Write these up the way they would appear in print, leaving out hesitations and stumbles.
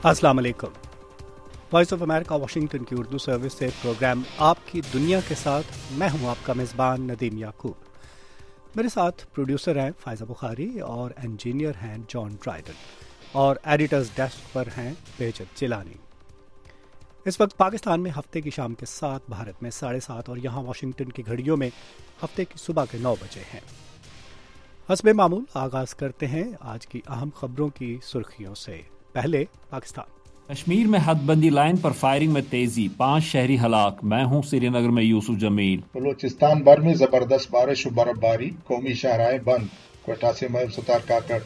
अस्सलाम वालेकुम। Voice of America Washington की उर्दू सर्विस से प्रोग्राम आपकी दुनिया के साथ मैं हूं आपका मेज़बान नदीम याकूब। मेरे साथ प्रोड्यूसर हैं फ़ायज़ा बुखारी और इंजीनियर हैं जॉन ड्राइडन और एडिटर्स डेस्क पर हैं बेजत जिलानी। इस वक्त पाकिस्तान में हफ्ते की शाम के 7, भारत में 7:30 और यहाँ वाशिंगटन की घड़ियों में हफ्ते की सुबह के 9 बजे हैं। हस्बे मामूल आगाज़ करते हैं आज की अहम खबरों की सुर्खियों से। पहले पाकिस्तान। कश्मीर में हदबंदी लाइन पर फायरिंग में तेजी, 5 शहरी हलाक। मैं हूं श्रीनगर में यूसुफ जमील। बलोचिस्तान भर में जबरदस्त बारिश और बर्फबारी, कौमी शाहराहें बंद, क्वेटा से महबूब सत्तार काकड़।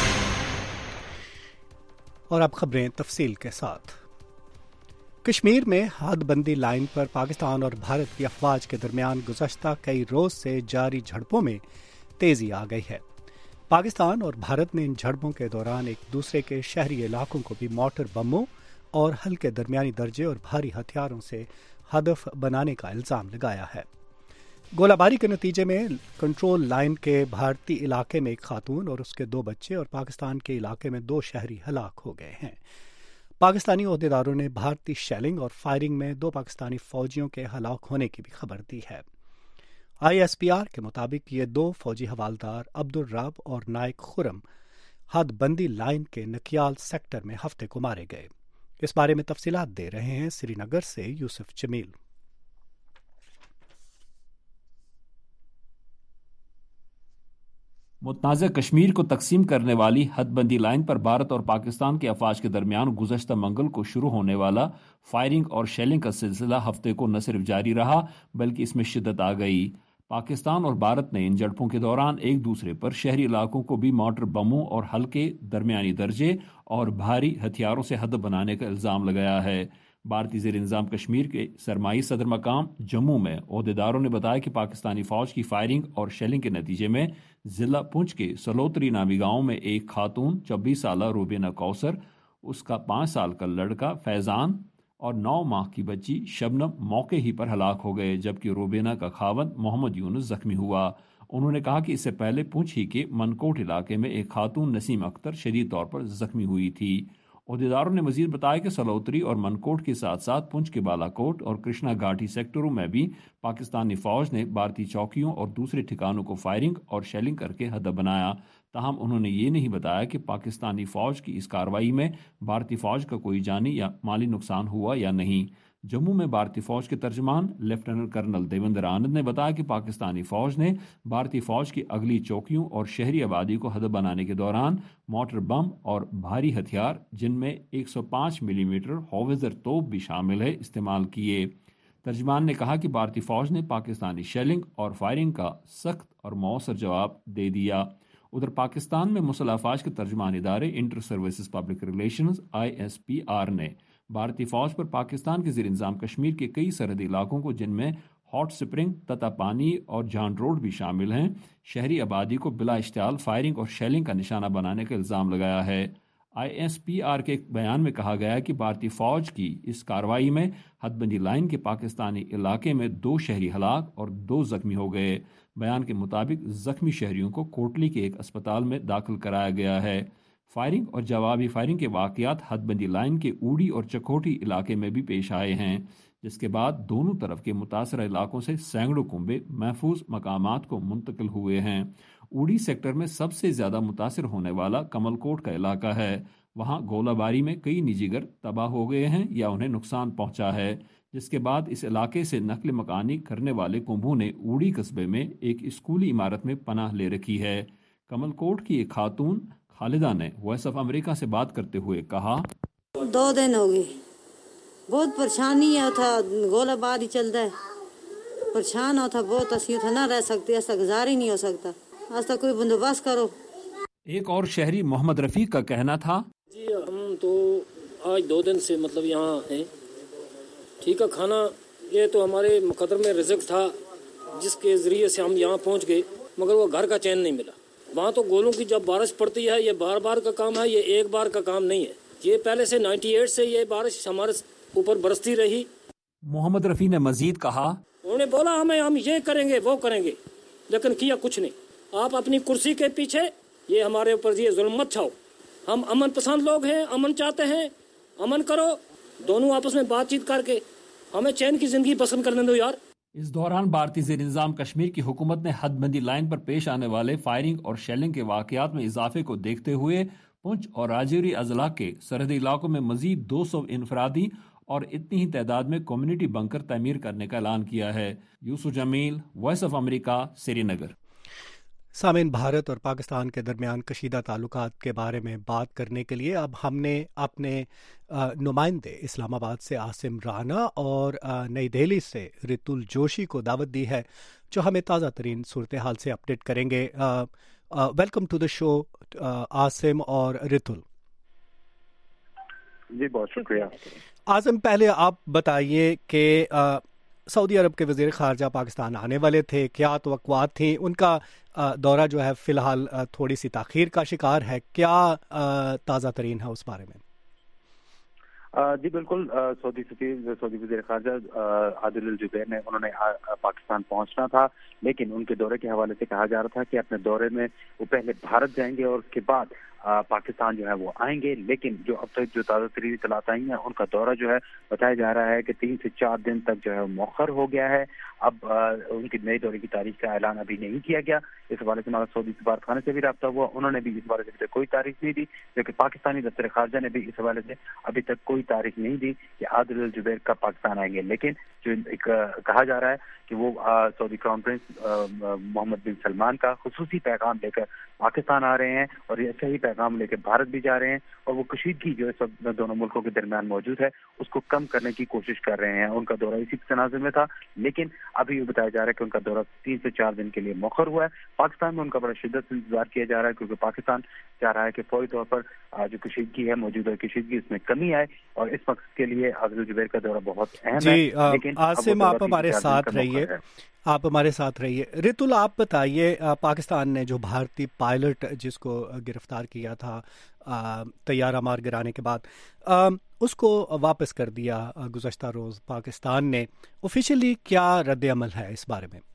और अब खबरें तफसील के साथ। कश्मीर में हदबंदी लाइन पर पाकिस्तान और भारत की अफवाज के दरमियान गुज़श्ता कई रोज से जारी झड़पों में तेजी आ गई है। पाकिस्तान और भारत ने इन झड़पों के दौरान एक दूसरे के शहरी इलाकों को भी मोटर बमों और हल्के दरमियानी दर्जे और भारी हथियारों से हदफ बनाने का इल्ज़ाम लगाया है। गोलाबारी के नतीजे में कंट्रोल लाइन के भारतीय इलाके में एक खातून और उसके 2 बच्चे और पाकिस्तान के इलाके में 2 शहरी हलाक हो गए हैं। पाकिस्तानी ओहदेदारों ने भारतीय शेलिंग और फायरिंग में 2 पाकिस्तानी फौजियों के हलाक होने की भी खबर दी है। ISPR के मुताबिक ये 2 फौजी हवालदार अब्दुल रब और नाइक खुरम हदबंदी लाइन के नकियाल सेक्टर में हफ्ते को मारे गए। इस बारे में तफसीलात दे रहे हैं श्रीनगर से यूसुफ जमील। मुतनाज़ा कश्मीर को तकसीम करने वाली हदबंदी लाइन पर भारत और पाकिस्तान के अफवाज के दरमियान गुज़श्ता मंगल को शुरू होने वाला फायरिंग और शेलिंग का सिलसिला हफ्ते को न सिर्फ जारी रहा बल्कि इसमें शिद्दत आ गई। पाकिस्तान और भारत ने इन झड़पों के दौरान एक दूसरे पर शहरी इलाकों को भी मोटर बमों और हल्के दरमियानी दर्जे और भारी हथियारों से हद बनाने का इल्ज़ाम लगाया है। भारतीय ज़ेर इंतज़ाम कश्मीर के सरमाई सदर मकाम जम्मू में ओहदेदारों ने बताया कि पाकिस्तानी फ़ौज की फायरिंग और शेलिंग के नतीजे में ज़िला पुंछ के सलोतरी नामी गांव में एक खातून 24 साल रूबीना कौसर, उसका 5 साल का लड़का फैज़ान और 9 माह की बच्ची शबनम मौके ही पर हलाक हो गए, जबकि रूबीना का खावंद मोहम्मद यूनुस जख्मी हुआ। उन्होंने कहा कि इससे पहले पुंछ ही के मनकोट इलाके में एक खातून नसीम अख्तर शदीद तौर पर जख्मी हुई थी। ओहदेदारों ने मजीद बताया कि सलोतरी और मनकोट के साथ साथ पुंछ के बालाकोट और कृष्णा घाटी सेक्टरों में भी पाकिस्तानी फौज ने भारतीय चौकियों और दूसरे ठिकानों को फायरिंग और शेलिंग करके हद बनाया। ताहम उन्होंने ये नहीं बताया कि पाकिस्तानी फौज की इस कार्रवाई में भारतीय फौज का कोई जानी या माली नुकसान हुआ या नहीं। जम्मू में भारतीय फौज के तर्जमान लेफ्टिनेंट कर्नल देवेंद्र आनंद ने बताया कि पाकिस्तानी फौज ने भारतीय फौज की अगली चौकियों और शहरी आबादी को हद बनाने के दौरान मोटर बम और भारी हथियार, जिनमें 105 मिलीमीटर हॉविज़र तोप भी शामिल है, इस्तेमाल किए। तर्जमान ने कहा कि भारतीय फौज ने पाकिस्तानी शेलिंग और फायरिंग का सख्त और मौसर जवाब दे दिया। उधर पाकिस्तान में मुसल्लह अफवाज के तर्जुमान इदारे inter services public relations ISPR ने भारतीय फौज पर पाकिस्तान के ज़ेर इंतज़ाम कश्मीर के कई सरहदी इलाकों को, जिनमें हॉट स्प्रिंग, तता पानी और जान रोड भी शामिल हैं, शहरी आबादी को बिला इश्तियाल फायरिंग और शेलिंग का निशाना बनाने का इल्ज़ाम लगाया है। ISPR के एक बयान में कहा गया है कि भारतीय फौज की इस कार्रवाई में हदबंदी लाइन के पाकिस्तानी इलाके में 2 शहरी हलाक और 2 जख्मी हो गए। बयान के मुताबिक जख्मी शहरियों को कोटली के एक अस्पताल में दाखिल कराया गया है। फायरिंग और जवाबी फायरिंग के वाक़यात हदबंदी लाइन के ऊड़ी और चकोटी इलाके में भी पेश आए हैं, जिसके बाद दोनों तरफ के मुतासरा इलाकों से सैकड़ों कुंबे महफूज मकामात को मुंतकिल हुए हैं। ऊड़ी सेक्टर में सबसे ज़्यादा मुतासर होने वाला कमलकोट का इलाका है। वहाँ गोलाबारी में कई निजी घर तबाह हो गए हैं या उन्हें नुकसान पहुँचा है, जिसके बाद इस इलाके से नकल मकानी करने वाले कुंभों ने ऊड़ी कस्बे में एक स्कूली इमारत में पनाह ले रखी है। कमलकोट की एक खातून खालिदा ने वॉइस ऑफ अमेरिका से बात करते हुए कहा, 2 दिन हो गए, बहुत परेशानी है था, गोलाबारी चलता है, परेशान होता बहुत, असी ना रह सकते, ऐसा गुजारा ही नहीं हो सकता, ऐसा कोई बंदोबस्त करो। एक और शहरी मोहम्मद रफीक का कहना था, जी हम तो आज 2 दिन से मतलब यहाँ हैं, ठीक है, खाना ये तो हमारे मुकद्दर में रिज़्क़ था जिसके ज़रिए से हम यहाँ पहुँच गए, मगर वो घर का चैन नहीं मिला। वहाँ तो गोलों की जब बारिश पड़ती है, ये बार बार का काम है, ये एक बार का काम नहीं है, ये पहले से 98 से ये बारिश हमारे ऊपर बरसती रही। मोहम्मद रफ़ी ने मजीद कहा, उन्होंने बोला हम ये करेंगे वो करेंगे, लेकिन किया कुछ नहीं। आप अपनी कुर्सी के पीछे ये हमारे ऊपर ये जुल्म मत छाओ, हम अमन पसंद लोग हैं, अमन चाहते हैं, अमन करो, दोनों आपस में बातचीत करके हमें चैन की जिंदगी पसंद करने दो यार। इस दौरान भारतीय ज़ेर-ए-निज़ाम कश्मीर की हुकूमत ने हदबंदी लाइन पर पेश आने वाले फायरिंग और शेलिंग के वाक़यात में इजाफे को देखते हुए पुंछ और राजौरी अजला के सरहदी इलाकों में मजीद 200 इनफरादी और इतनी ही तादाद में कम्युनिटी बंकर तमीर करने का ऐलान किया है। Yusuf Jamil, voice of America, Srinagar. Sameen, Bharat और पाकिस्तान के दरमियान कशीदा ताल्लुकात के बारे में बात करने के लिए अब हमने अपने नुमाइंदे इस्लामाबाद से आसिम राना और नई दिल्ली से रितुल जोशी को दावत दी है, जो हमें ताज़ा तरीन सूरत हाल से अपडेट करेंगे। Welcome to the show Asim और रितुल। जी बहुत शुक्रिया। आसिम, पहले आप बताइए कि सऊदी अरब के वज़ीर ख़ारजा पाकिस्तान आने वाले थे, क्या तवक्कुआत थी? उनका दौरा जो है फ़िलहाल थोड़ी सी ताख़ीर का शिकार है, क्या ताज़ा तरीन है उस बारे में? जी बिल्कुल, सऊदी वज़ीर ख़ारजा आदिल अल जुबैर ने उन्होंने पाकिस्तान पहुंचना था, लेकिन उनके दौरे के हवाले से कहा जा रहा था कि अपने दौरे में वो पहले भारत जाएंगे और उसके बाद पाकिस्तान जो है वो आएंगे। लेकिन जो अब तक जो ताज़ा तरीन इत्तलात आई हैं, उनका दौरा जो है बताया जा रहा है कि 3 से 4 दिन तक जो है मौखर हो गया है। अब उनके नए दौरे की तारीख का ऐलान अभी नहीं किया गया। इस हवाले से हमारा सऊदी सफारतखाने से भी रब्ता हुआ, उन्होंने भी इस हवाले से अभी तक कोई तारीख नहीं दी, जबकि पाकिस्तानी दफ्तर खारजा ने भी इस हवाले से अभी तक कोई तारीख नहीं दी कि आदिल अल जुबैर कब पाकिस्तान आएंगे। लेकिन जो कहा जा रहा है कि वो Saudi crown prince Mohammed bin Salman का खुसूसी पैगाम लेकर पाकिस्तान आ रहे हैं और ऐसे ही पैगाम लेकर भारत भी जा रहे हैं, और वो कशीदगी जो है दोनों मुल्कों के दरमियान मौजूद है उसको कम करने की कोशिश कर रहे हैं। उनका दौरा इसी तनाज़ुर में था, लेकिन अभी ये बताया जा रहा है कि उनका दौरा 3 से 4 दिन के लिए मौखर हुआ है। पाकिस्तान में उनका बड़ा शिद्दत से इंतजार किया जा रहा है, क्योंकि पाकिस्तान चाह रहा है कि फौरी तौर पर जो कशीदगी है, मौजूदा कशीदगी, उसमें कमी आए, और इस मकसद के लिए आदिल जुबैर का दौरा बहुत अहम है। लेकिन आसिम, आप हमारे साथ रहिए। रितुल, आप बताइए, पाकिस्तान ने जो भारतीय पायलट जिसको गिरफ्तार किया था तैयारा मार गिराने के बाद, उसको वापस कर दिया गुज़श्ता रोज़ पाकिस्तान ने। ऑफिशियली क्या रद्द-ए-अमल है इस बारे में?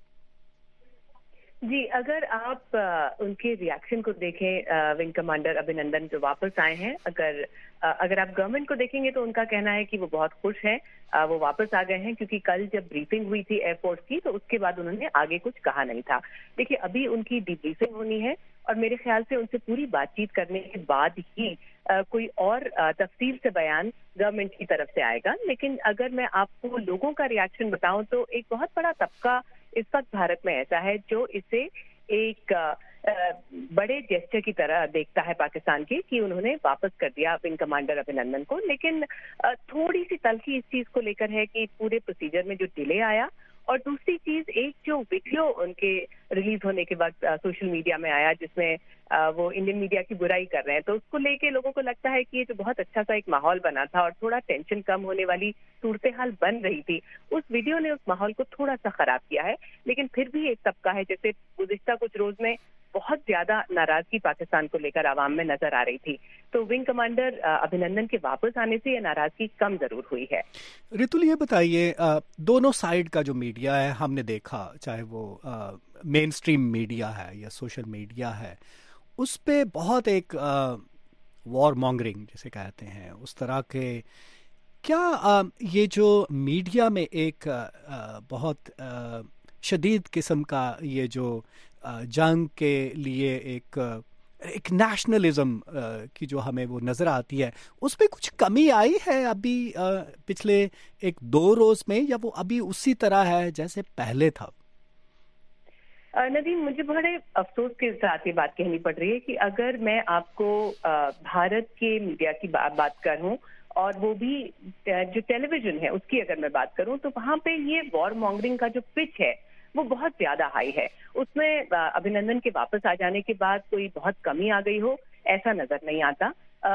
जी, अगर आप उनके रिएक्शन को देखें, विंग कमांडर अभिनंदन जो वापस आए हैं, अगर आप गवर्नमेंट को देखेंगे तो उनका कहना है कि वो बहुत खुश हैं, वो वापस आ गए हैं, क्योंकि कल जब ब्रीफिंग हुई थी एयरफोर्स की तो उसके बाद उन्होंने आगे कुछ कहा नहीं था। देखिए, अभी उनकी डिब्रीफिंग होनी है और मेरे ख्याल से उनसे पूरी बातचीत करने के बाद ही कोई और तफसील से बयान गवर्नमेंट की तरफ से आएगा। लेकिन अगर मैं आपको लोगों का रिएक्शन बताऊं तो एक बहुत बड़ा तबका इस वक्त भारत में ऐसा है जो इसे एक बड़े जेस्चर की तरह देखता है पाकिस्तान की, कि उन्होंने वापस कर दिया विंग कमांडर अभिनंदन को। लेकिन थोड़ी सी तल्खी इस चीज को लेकर है कि पूरे प्रोसीजर में जो डिले आया, और दूसरी चीज, एक जो वीडियो उनके रिलीज होने के वक्त सोशल मीडिया में आया जिसमें वो इंडियन मीडिया की बुराई कर रहे हैं, तो उसको लेके लोगों को लगता है कि ये जो बहुत अच्छा सा एक माहौल बना था और थोड़ा टेंशन कम होने वाली सूरत हाल बन रही थी, उस वीडियो ने उस माहौल को थोड़ा सा खराब किया है। लेकिन फिर भी एक तबका है, जैसे गुज़िश्ता कुछ रोज में बहुत ज्यादा नाराजगी पाकिस्तान को लेकर आवाम में नजर आ रही थी, तो विंग कमांडर अभिनंदन के वापस आने से यह नाराजगी कम जरूर हुई है। रितुल, ये बताइए, दोनों साइड का जो मीडिया है, हमने देखा, चाहे वो मेन स्ट्रीम मीडिया है या सोशल मीडिया है, उस पे बहुत एक वॉर मॉन्गरिंग जिसे कहते हैं, उस तरह के, क्या ये जो मीडिया में एक बहुत शदीद किस्म का ये जो जंग के लिए एक नेशनलिज्म की जो हमें वो नज़र आती है, उस पर कुछ कमी आई है अभी पिछले 1-2 रोज़ में, या वो अभी उसी तरह है जैसे पहले था? नदीम, मुझे बड़े अफसोस के साथ ये बात कहनी पड़ रही है कि अगर मैं आपको भारत के मीडिया की बात करूं, और वो भी जो टेलीविजन है उसकी अगर मैं बात करूं, तो वहां पे ये वॉर मॉन्गरिंग का जो पिच है वो बहुत ज्यादा हाई है। उसमें अभिनंदन के वापस आ जाने के बाद कोई बहुत कमी आ गई हो, ऐसा नजर नहीं आता।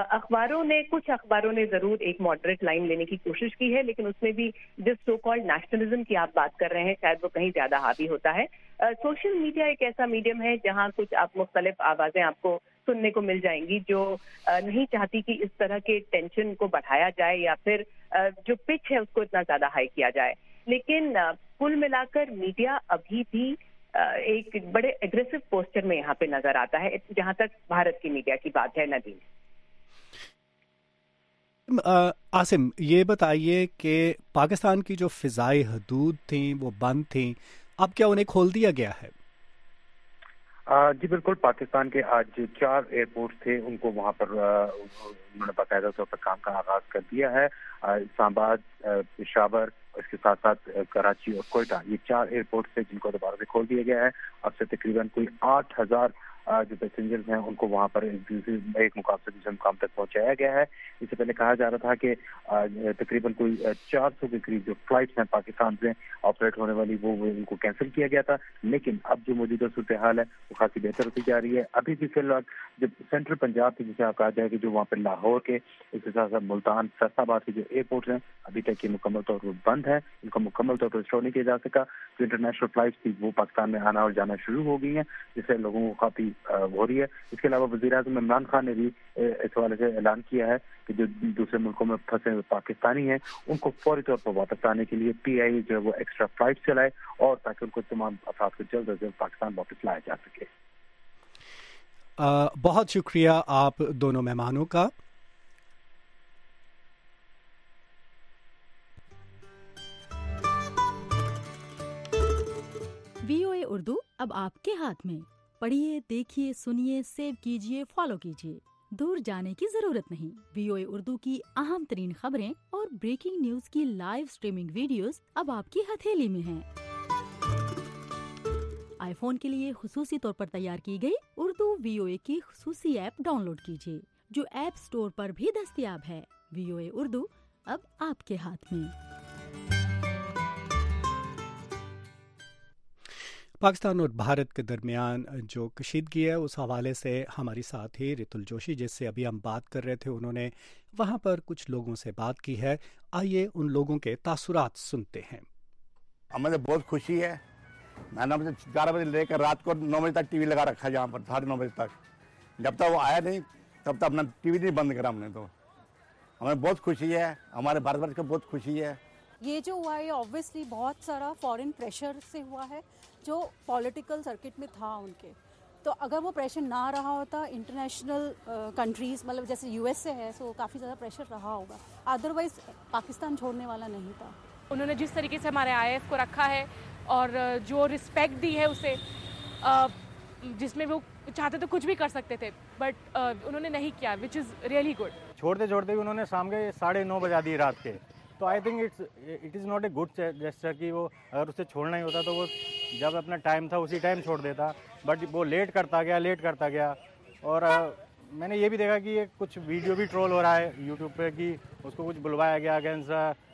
कुछ अखबारों ने जरूर एक मॉडरेट लाइन लेने की कोशिश की है, लेकिन उसमें भी जिस सो कॉल्ड नेशनलिज्म की आप बात कर रहे हैं, शायद वो कहीं ज्यादा हावी होता है। सोशल मीडिया एक ऐसा मीडियम है जहां कुछ आप मुख्तलिफ आवाजें आपको सुनने को मिल जाएंगी जो नहीं चाहती कि इस तरह के टेंशन को बढ़ाया जाए या फिर जो पिच है उसको इतना ज्यादा हाई किया जाए। लेकिन कुल मिलाकर मीडिया अभी भी एक बड़े एग्रेसिव पोस्चर में यहाँ पे नजर आता है, जहां तक भारत की मीडिया की बात है। नदीम, आसिम, ये बताइए कि पाकिस्तान की जो फ़िज़ाई हदूद थीं वो बंद थीं, अब क्या उन्हें खोल दिया गया है? जी बिल्कुल, पाकिस्तान के आज 4 एयरपोर्ट थे, उनको वहाँ पर उन्होंने बाकायदा तौर पर काम का आगाज कर दिया है। इस्लामाबाद, पेशावर, इसके साथ साथ कराची और कोयटा, ये 4 एयरपोर्ट थे जिनको दोबारा से खोल दिया गया है। अब से तकरीबन कोई 8,000 जो पैसेंजर्स हैं उनको वहाँ पर एक मुकाम से दूसरे मुकाम तक पहुँचाया गया है। इससे पहले कहा जा रहा था कि तकरीबन कोई 400 के करीब जो फ्लाइट्स हैं पाकिस्तान से ऑपरेट होने वाली वो उनको कैंसिल किया गया था, लेकिन अब जो मौजूदा सूरत हाल है वो काफ़ी बेहतर होती जा रही है। अभी भी फिलहाल जब सेंट्रल पंजाब के, जिसे आप कहा जाए कि जो वहाँ पर लाहौर के, इसके साथ साथ मुल्तान, फैसलाबाद के जो एयरपोर्ट हैं अभी तक ये मुकम्मल तौर पर बंद है, इनको मुकम्मल तौर पर रिस्टोर नहीं किया जा सका। जो इंटरनेशनल फ्लाइट्स थी वो पाकिस्तान में आना और जाना शुरू हो गई हैं, जिससे लोगों को काफ़ी हो रही है। इसके अलावा वज़ीर-ए-आज़म इमरान खान ने भी इस हवाले से ऐलान किया है कि जो दूसरे मुल्कों में फंसे हुए पाकिस्तानी हैं उनको फौरी तौर पर वापस आने के लिए PIA जो है वो एक्स्ट्रा फ्लाइट चलाए, और ताकि उनको तमाम अफराद को जल्द अज जल्द पाकिस्तान वापस लाया जा सके। बहुत शुक्रिया आप दोनों मेहमानों का। VOA उर्दू अब आपके हाथ में। पढ़िए, देखिए, सुनिए, सेव कीजिए, फॉलो कीजिए। दूर जाने की जरूरत नहीं। VOA उर्दू की अहम तरीन खबरें और ब्रेकिंग न्यूज की लाइव स्ट्रीमिंग वीडियोस अब आपकी हथेली में हैं। आईफोन के लिए खुसूसी तौर पर तैयार की गई उर्दू VOA की खुसूसी ऐप डाउनलोड कीजिए, जो ऐप स्टोर पर भी दस्तयाब है। VOA उर्दू अब आपके हाथ में। पाकिस्तान और भारत के दरमियान जो कशीदगी है उस हवाले से हमारी साथी रितुल जोशी, जिससे अभी हम बात कर रहे थे, उन्होंने वहाँ पर कुछ लोगों से बात की है। आइए उन लोगों के तासुरात सुनते हैं। हमें बहुत खुशी है। मैंने 11 बजे लेकर रात को 9 बजे तक टीवी लगा रखा है, यहाँ पर 9:30 बजे तक। जब तक वो आया नहीं तब तक अपना टीवी नहीं बंद करा हमने। तो हमें बहुत खुशी है, हमारे भारतवर्ष को बहुत खुशी है। ये जो हुआ है ऑब्वियसली बहुत सारा फॉरेन प्रेशर से हुआ है, जो पॉलिटिकल सर्किट में था उनके। तो अगर वो प्रेशर ना रहा होता, इंटरनेशनल कंट्रीज मतलब जैसे US से है, सो काफ़ी ज़्यादा प्रेशर रहा होगा, अदरवाइज पाकिस्तान छोड़ने वाला नहीं था। उन्होंने जिस तरीके से हमारे IF को रखा है और जो रिस्पेक्ट दी है उसे, जिसमें वो चाहते तो कुछ भी कर सकते थे, बट उन्होंने नहीं किया, विच इज़ रियली गुड। छोड़ते छोड़ते भी उन्होंने शाम के 9:30 बजा दिए रात के। तो I think it is not a good gesture कि वो अगर उसे छोड़ना ही होता तो वो जब अपना टाइम था उसी टाइम छोड़ देता, बट वो लेट करता गया। और मैंने ये भी देखा कि ये कुछ वीडियो भी ट्रोल हो रहा है यूट्यूब पे कि उसको कुछ बुलवाया गया अगेंस्ट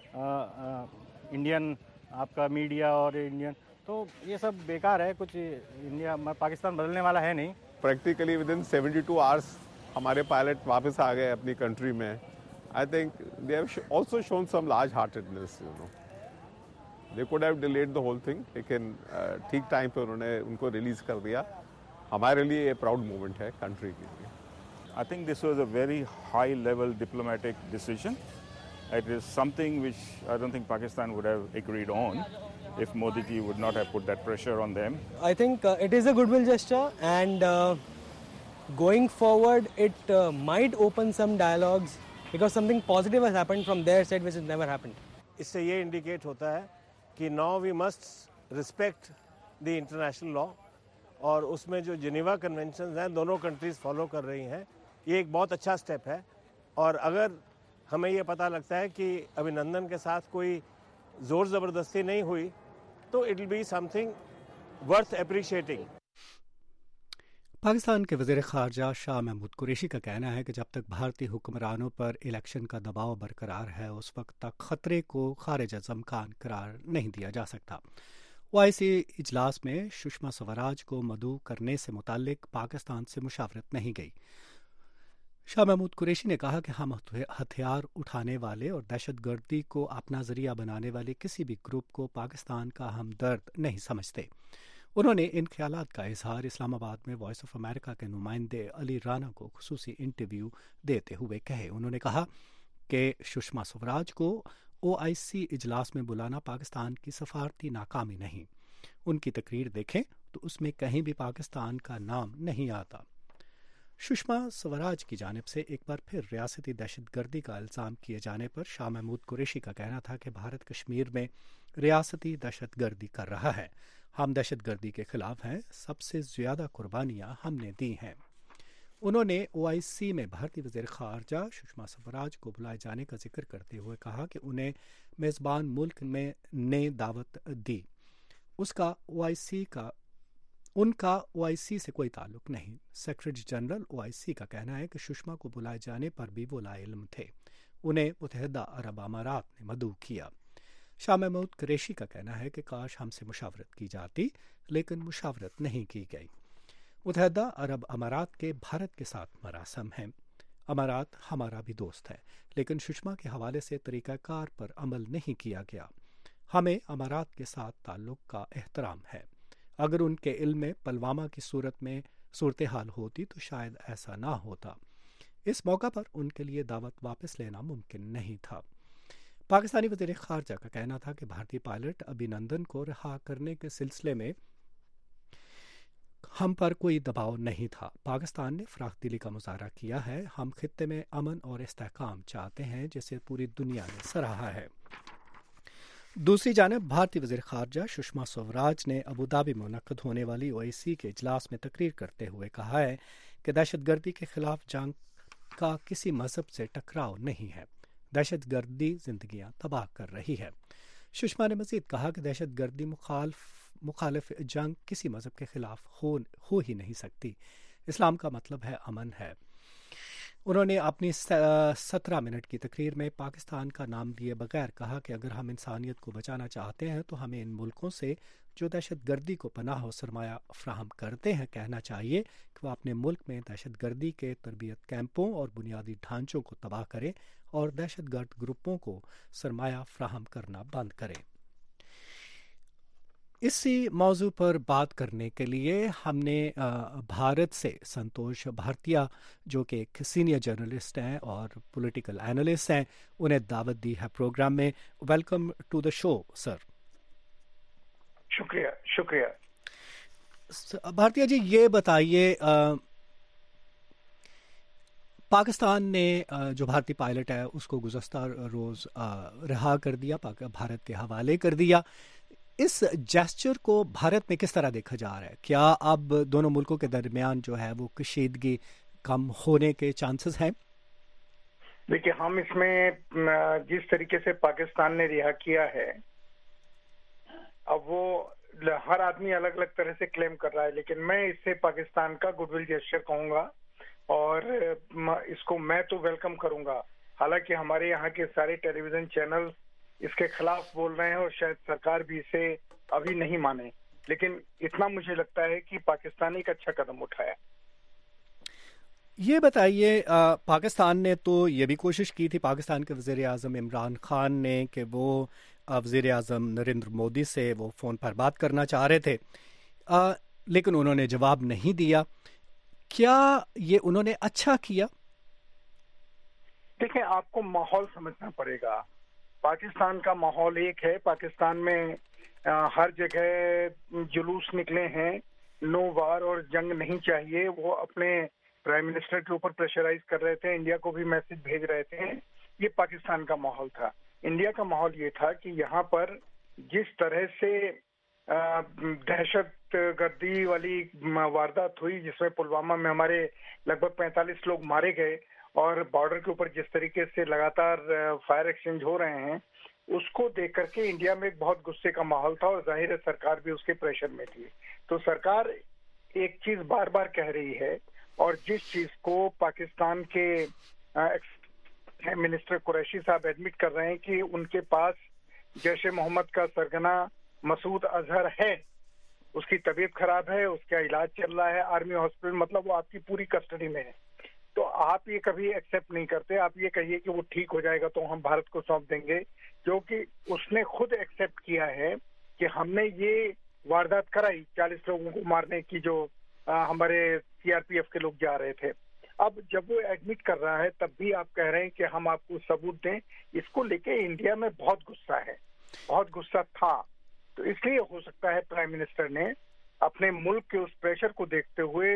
इंडियन आपका मीडिया और इंडियन। तो ये सब बेकार है, कुछ इंडिया पाकिस्तान बदलने वाला है नहीं। प्रैक्टिकली विद इन 72 आवर्स हमारे पायलट वापस आ गए अपनी कंट्री में। I think they have also shown some large-heartedness, you know. They could have delayed the whole thing, लेकिन ठीक टाइम पे उन्होंने उनको रिलीज कर दिया। हमारे लिए ये प्राउड मोमेंट है कंट्री के लिए। I think this was a very high-level diplomatic decision. It is something which I don't think Pakistan would have agreed on if Modi ji would not have put that pressure on them. I think it is a goodwill gesture, and going forward, it might open some dialogues. Because something positive has happened from their side which has never happened. इससे ये indicate होता है कि now we must respect the international law, और उसमें जो Geneva conventions हैं दोनों कंट्रीज फॉलो कर रही हैं, ये एक बहुत अच्छा स्टेप है। और अगर हमें ये पता लगता है कि अभिनंदन के साथ कोई ज़ोर ज़बरदस्ती नहीं हुई, तो it will be something worth appreciating. Pakistan के वज़ीर ख़ारजा शाह महमूद कुरैशी का कहना है कि जब तक भारतीय हुक्मरानों पर इलेक्शन का दबाव बरकरार है उस वक्त तक ख़तरे को ख़ारिज अज़ इम्कान करार नहीं दिया जा सकता। OIC इजलास में सुषमा स्वराज को मदऊ करने से मुताल्लिक पाकिस्तान से मुशावरत नहीं गई। शाह महमूद कुरैशी ने कहा कि हम हथियार उठाने वाले और दहशतगर्दी को अपना ज़रिया बनाने वाले किसी भी ग्रुप को पाकिस्तान का हमदर्द नहीं समझते। उन्होंने इन ख्यालात का इजहार इस्लामाबाद में वॉइस ऑफ अमेरिका के नुमाइंदे अली राना को खुसूसी इंटरव्यू देते हुए कहे। उन्होंने कहा कि सुषमा स्वराज को OIC इजलास में बुलाना पाकिस्तान की सफारती नाकामी नहीं। उनकी तकरीर देखें तो उसमें कहीं भी पाकिस्तान का नाम नहीं आता। सुषमा स्वराज की जानिब से एक बार फिर रियासती दहशतगर्दी का इल्ज़ाम किए जाने पर शाह महमूद कुरैशी का कहना था कि भारत कश्मीर में रियासती दहशतगर्दी कर रहा है। हम दहशतगर्दी के खिलाफ हैं, सबसे ज़्यादा कुर्बानियाँ हमने दी हैं। उन्होंने OIC में भारतीय वज़ीर ख़ारजा सुषमा स्वराज को बुलाए जाने का जिक्र करते हुए कहा कि उन्हें मेज़बान मुल्क में ने दावत दी, उनका OIC से कोई ताल्लुक नहीं। सेक्रेटरी जनरल OIC का कहना है कि सुषमा को बुलाए जाने पर भी वो लाइल्म थे, उन्हें मुत्तहिदा अरब अमारात ने मदऊ किया। शाह महमूद कुरैशी का कहना है कि काश हमसे मुशावरत की जाती, लेकिन मुशावरत नहीं की गई। मुत्तहिदा अरब अमारात के भारत के साथ मरासम हैं। अमारात हमारा भी दोस्त है, लेकिन सुषमा के हवाले से तरीक़ाकार पर अमल नहीं किया गया। हमें अमारात के साथ ताल्लुक का एहतराम है। अगर उनके इल्म में पुलवामा की सूरत हाल होती तो शायद ऐसा ना होता। इस मौका पर उनके लिए दावत वापस लेना मुमकिन नहीं था। पाकिस्तानी वज़ीर ख़ारजा का कहना था कि भारतीय पायलट अभिनंदन को रिहा करने के सिलसिले में हम पर कोई दबाव नहीं था। पाकिस्तान ने फ़राख़ दिली का मुज़ाहरा किया है। हम खित्ते में अमन और इस्तेहकाम चाहते हैं, जिसे पूरी दुनिया ने सराहा है। दूसरी जानिब भारतीय वज़ीर ख़ारजा सुषमा स्वराज ने अबू धाबी में मुनक़्क़द होने वाली OIC के इजलास में तकरीर करते हुए कहा है कि दहशतगर्दी के खिलाफ जंग का किसी मज़हब से टकराव नहीं है। दहशतगर्दी ज़िंदगियाँ तबाह कर रही है। सुषमा ने मज़ीद कहा कि दहशतगर्दी मुखालिफ जंग किसी मज़हब के खिलाफ हो ही नहीं सकती। इस्लाम का मतलब है अमन है। उन्होंने अपनी 17 मिनट की तकरीर में पाकिस्तान का नाम लिए बगैर कहा कि अगर हम इंसानियत को बचाना चाहते हैं तो हमें इन मुल्कों से जो दहशतगर्दी को पनाह और सरमाया फ्राहम करते हैं कहना चाहिए कि वह अपने मुल्क में दहशतगर्दी के तरबियत कैंपों और बुनियादी ढांचों को तबाह करें और दहशतगर्द ग्रुपों को सरमाया फ्राहम करना बंद करें। इसी मौजू पर बात करने के लिए हमने भारत से संतोष भारतीया, जो कि एक सीनियर जर्नलिस्ट हैं और पॉलिटिकल एनालिस्ट हैं, उन्हें दावत दी है प्रोग्राम में। Welcome to the show sir. शुक्रिया। भारतीया जी, ये बताइए, पाकिस्तान ने जो भारतीय पायलट है उसको गुज़श्ता रोज़ रिहा कर दिया, भारत के हवाले कर दिया। इस जेस्चर को भारत में किस तरह देखा जा रहा है? क्या अब दोनों मुल्कों के दरमियान जो है वो कशीदगी कम होने के चांसेस हैं? देखिए, हम इसमें जिस तरीके से पाकिस्तान ने रिहा किया है, अब वो हर आदमी अलग अलग तरह से क्लेम कर रहा है, लेकिन मैं इससे पाकिस्तान का गुडविल जेस्चर कहूंगा और इसको मैं तो वेलकम करूंगा। हालांकि हमारे यहाँ के सारे टेलीविजन चैनल इसके खिलाफ बोल रहे हैं और शायद सरकार भी इसे अभी नहीं माने, लेकिन इतना मुझे लगता है कि पाकिस्तान एक अच्छा कदम उठाया। ये बताइए, पाकिस्तान ने तो ये भी कोशिश की थी, पाकिस्तान के वज़ीर आज़म इमरान खान ने, कि वो वज़ीर आज़म नरेंद्र मोदी से वो फ़ोन पर बात करना चाह रहे थे, लेकिन उन्होंने जवाब नहीं दिया। क्या ये उन्होंने अच्छा किया? देखिए, आपको माहौल समझना पड़ेगा। पाकिस्तान का माहौल एक है, पाकिस्तान में हर जगह जुलूस निकले हैं, नो वार और जंग नहीं चाहिए। वो अपने प्राइम मिनिस्टर के ऊपर प्रेशराइज कर रहे थे, इंडिया को भी मैसेज भेज रहे थे। ये पाकिस्तान का माहौल था। इंडिया का माहौल ये था कि यहाँ पर जिस तरह से दहशतगर्दी वाली वारदात हुई, जिसमें पुलवामा में हमारे लगभग 45 लोग मारे गए और बॉर्डर के ऊपर जिस तरीके से लगातार फायर एक्सचेंज हो रहे हैं, उसको देख करके इंडिया में एक बहुत गुस्से का माहौल था और जाहिर है सरकार भी उसके प्रेशर में थी। तो सरकार एक चीज बार बार कह रही है और जिस चीज को पाकिस्तान के मिनिस्टर कुरैशी साहब एडमिट कर रहे हैं कि उनके पास जैश ए मोहम्मद का सरगना मसूद अजहर है, उसकी तबीयत खराब है, उसका इलाज चल रहा है आर्मी हॉस्पिटल, मतलब वो आपकी पूरी कस्टडी में है। तो आप ये कभी एक्सेप्ट नहीं करते। आप ये कहिए कि वो ठीक हो जाएगा तो हम भारत को सौंप देंगे, क्योंकि उसने खुद एक्सेप्ट किया है कि हमने ये वारदात कराई 40 लोगों को मारने की, जो हमारे CRPF के लोग जा रहे थे। अब जब वो एडमिट कर रहा है तब भी आप कह रहे हैं कि हम आपको सबूत दें। इसको लेके इंडिया में बहुत गुस्सा है, बहुत गुस्सा था। तो इसलिए हो सकता है प्राइम मिनिस्टर ने अपने मुल्क के उस प्रेशर को देखते हुए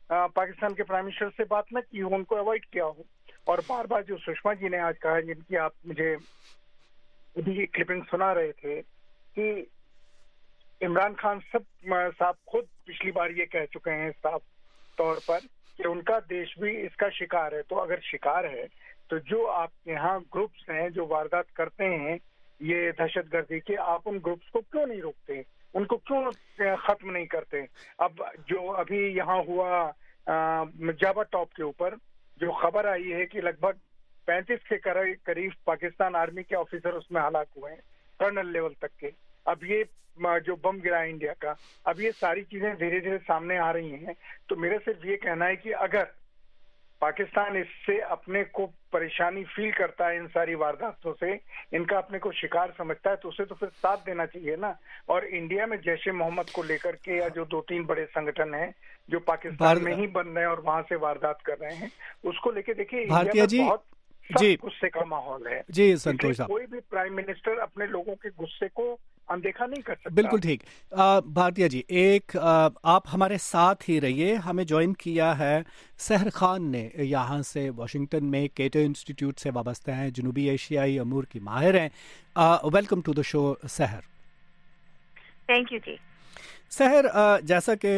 पाकिस्तान के प्राइम मिनिस्टर से बात न की हो, उनको अवॉइड किया हो। और बार बार जो सुषमा जी ने आज कहा, जिनकी आप मुझे अभी क्लिपिंग सुना रहे थे, कि इमरान खान साहब खुद पिछली बार ये कह चुके हैं साफ तौर पर कि उनका देश भी इसका शिकार है। तो अगर शिकार है तो जो आपके यहाँ ग्रुप्स हैं जो वारदात करते हैं ये दहशतगर्दी के, आप उन ग्रुप्स को क्यों नहीं रोकते, उनको क्यों खत्म नहीं करते? अब जो अभी यहाँ हुआ जावा टॉप के ऊपर जो खबर आई है कि लगभग 35 के करीब पाकिस्तान आर्मी के ऑफिसर उसमें हलाक हुए हैं, कर्नल लेवल तक के। अब ये जो बम गिरा है इंडिया का, अब ये सारी चीजें धीरे धीरे सामने आ रही हैं। तो मेरा सिर्फ ये कहना है कि अगर पाकिस्तान इससे अपने को परेशानी फील करता है, इन सारी वारदातों से इनका अपने को शिकार समझता है, तो उसे तो फिर साथ देना चाहिए ना। और इंडिया में जैश ए मोहम्मद को लेकर के या जो 2-3 बड़े संगठन हैं जो पाकिस्तान में ही बन रहे हैं और वहां से वारदात कर रहे हैं, उसको लेके देखिए इंडिया में बहुत गुस्से का माहौल है। जी संतोष साहब, कोई भी प्राइम मिनिस्टर अपने लोगों के गुस्से को अनदेखा नहीं कर सकता। बिल्कुल ठीक। भारतीय जी, एक आप हमारे साथ ही रहिए। हमें ज्वाइन किया है सहर खान ने, यहाँ से वाशिंगटन में केटो इंस्टीट्यूट से वाबस्ता हैं, जनूबी एशियाई अमूर की माहिर हैं। Welcome to the show Sahar. Thank you ji. Sahar, जैसा कि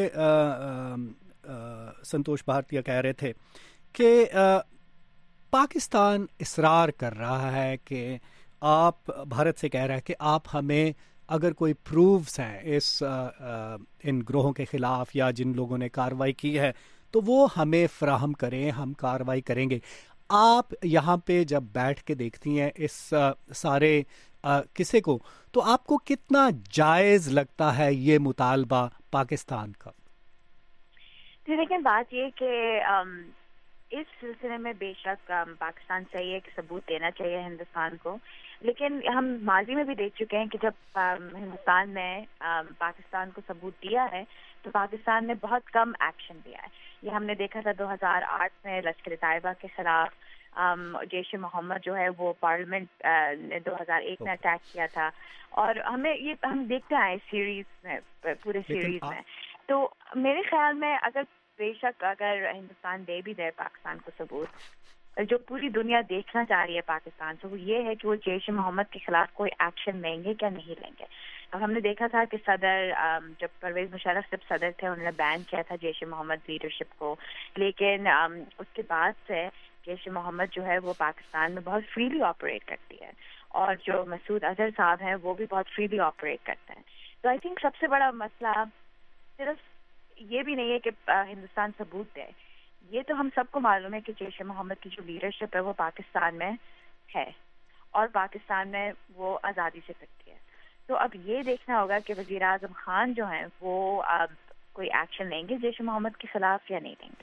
संतोष भारतीय कह रहे थे कि पाकिस्तान इसरार कर रहा है कि आप, भारत से कह रहा है कि आप हमें अगर कोई प्रूफ्स हैं इन ग्रोहों के खिलाफ या जिन लोगों ने कार्रवाई की है तो वो हमें फराहम करें, हम कार्रवाई करेंगे। आप यहाँ पे जब बैठ के देखती हैं इस सारे किस्से को, तो आपको कितना जायज़ लगता है ये मुतालबा पाकिस्तान का? देखिए, बात ये कि इस सिलसिले में बेशक पाकिस्तान चाहिए कि सबूत देना चाहिए हिंदुस्तान को, लेकिन हम माजी में भी देख चुके हैं कि जब हिंदुस्तान ने पाकिस्तान को सबूत दिया है तो पाकिस्तान ने बहुत कम एक्शन लिया है। ये हमने देखा था 2008 में लश्कर तैयबा के खिलाफ जैश ए मोहम्मद जो है वो पार्लियामेंट ने 2001 में अटैक किया था, और हम देखते आए सीरीज में, पूरे सीरीज में। तो मेरे ख्याल में बेशक अगर हिंदुस्तान दे भी दे पाकिस्तान को सबूत, जो पूरी दुनिया देखना चाह रही है पाकिस्तान से वो ये है कि वो जैश ए मोहम्मद के खिलाफ कोई एक्शन लेंगे क्या नहीं लेंगे। अब हमने देखा था कि सदर, जब परवेज मुशर्रफ जब सदर थे, उन्होंने बैन किया था जैश ए मोहम्मद लीडरशिप को, लेकिन उसके बाद से जैश ए मोहम्मद जो है वो पाकिस्तान में बहुत फ्रीली ऑपरेट करती है, और जो मसूद अजहर साहब हैं वो भी बहुत फ्रीली ऑपरेट करते हैं। तो आई थिंक सबसे बड़ा मसला सिर्फ ये भी नहीं है कि हिंदुस्तान सबूत दे, ये तो हम सबको मालूम है कि जैश ए मोहम्मद की जो लीडरशिप है वो पाकिस्तान में है और पाकिस्तान में वो आज़ादी से फिरती है। तो अब ये देखना होगा कि वज़ीर आज़म खान जो हैं वो अब कोई एक्शन लेंगे जैश ए मोहम्मद के खिलाफ या नहीं लेंगे।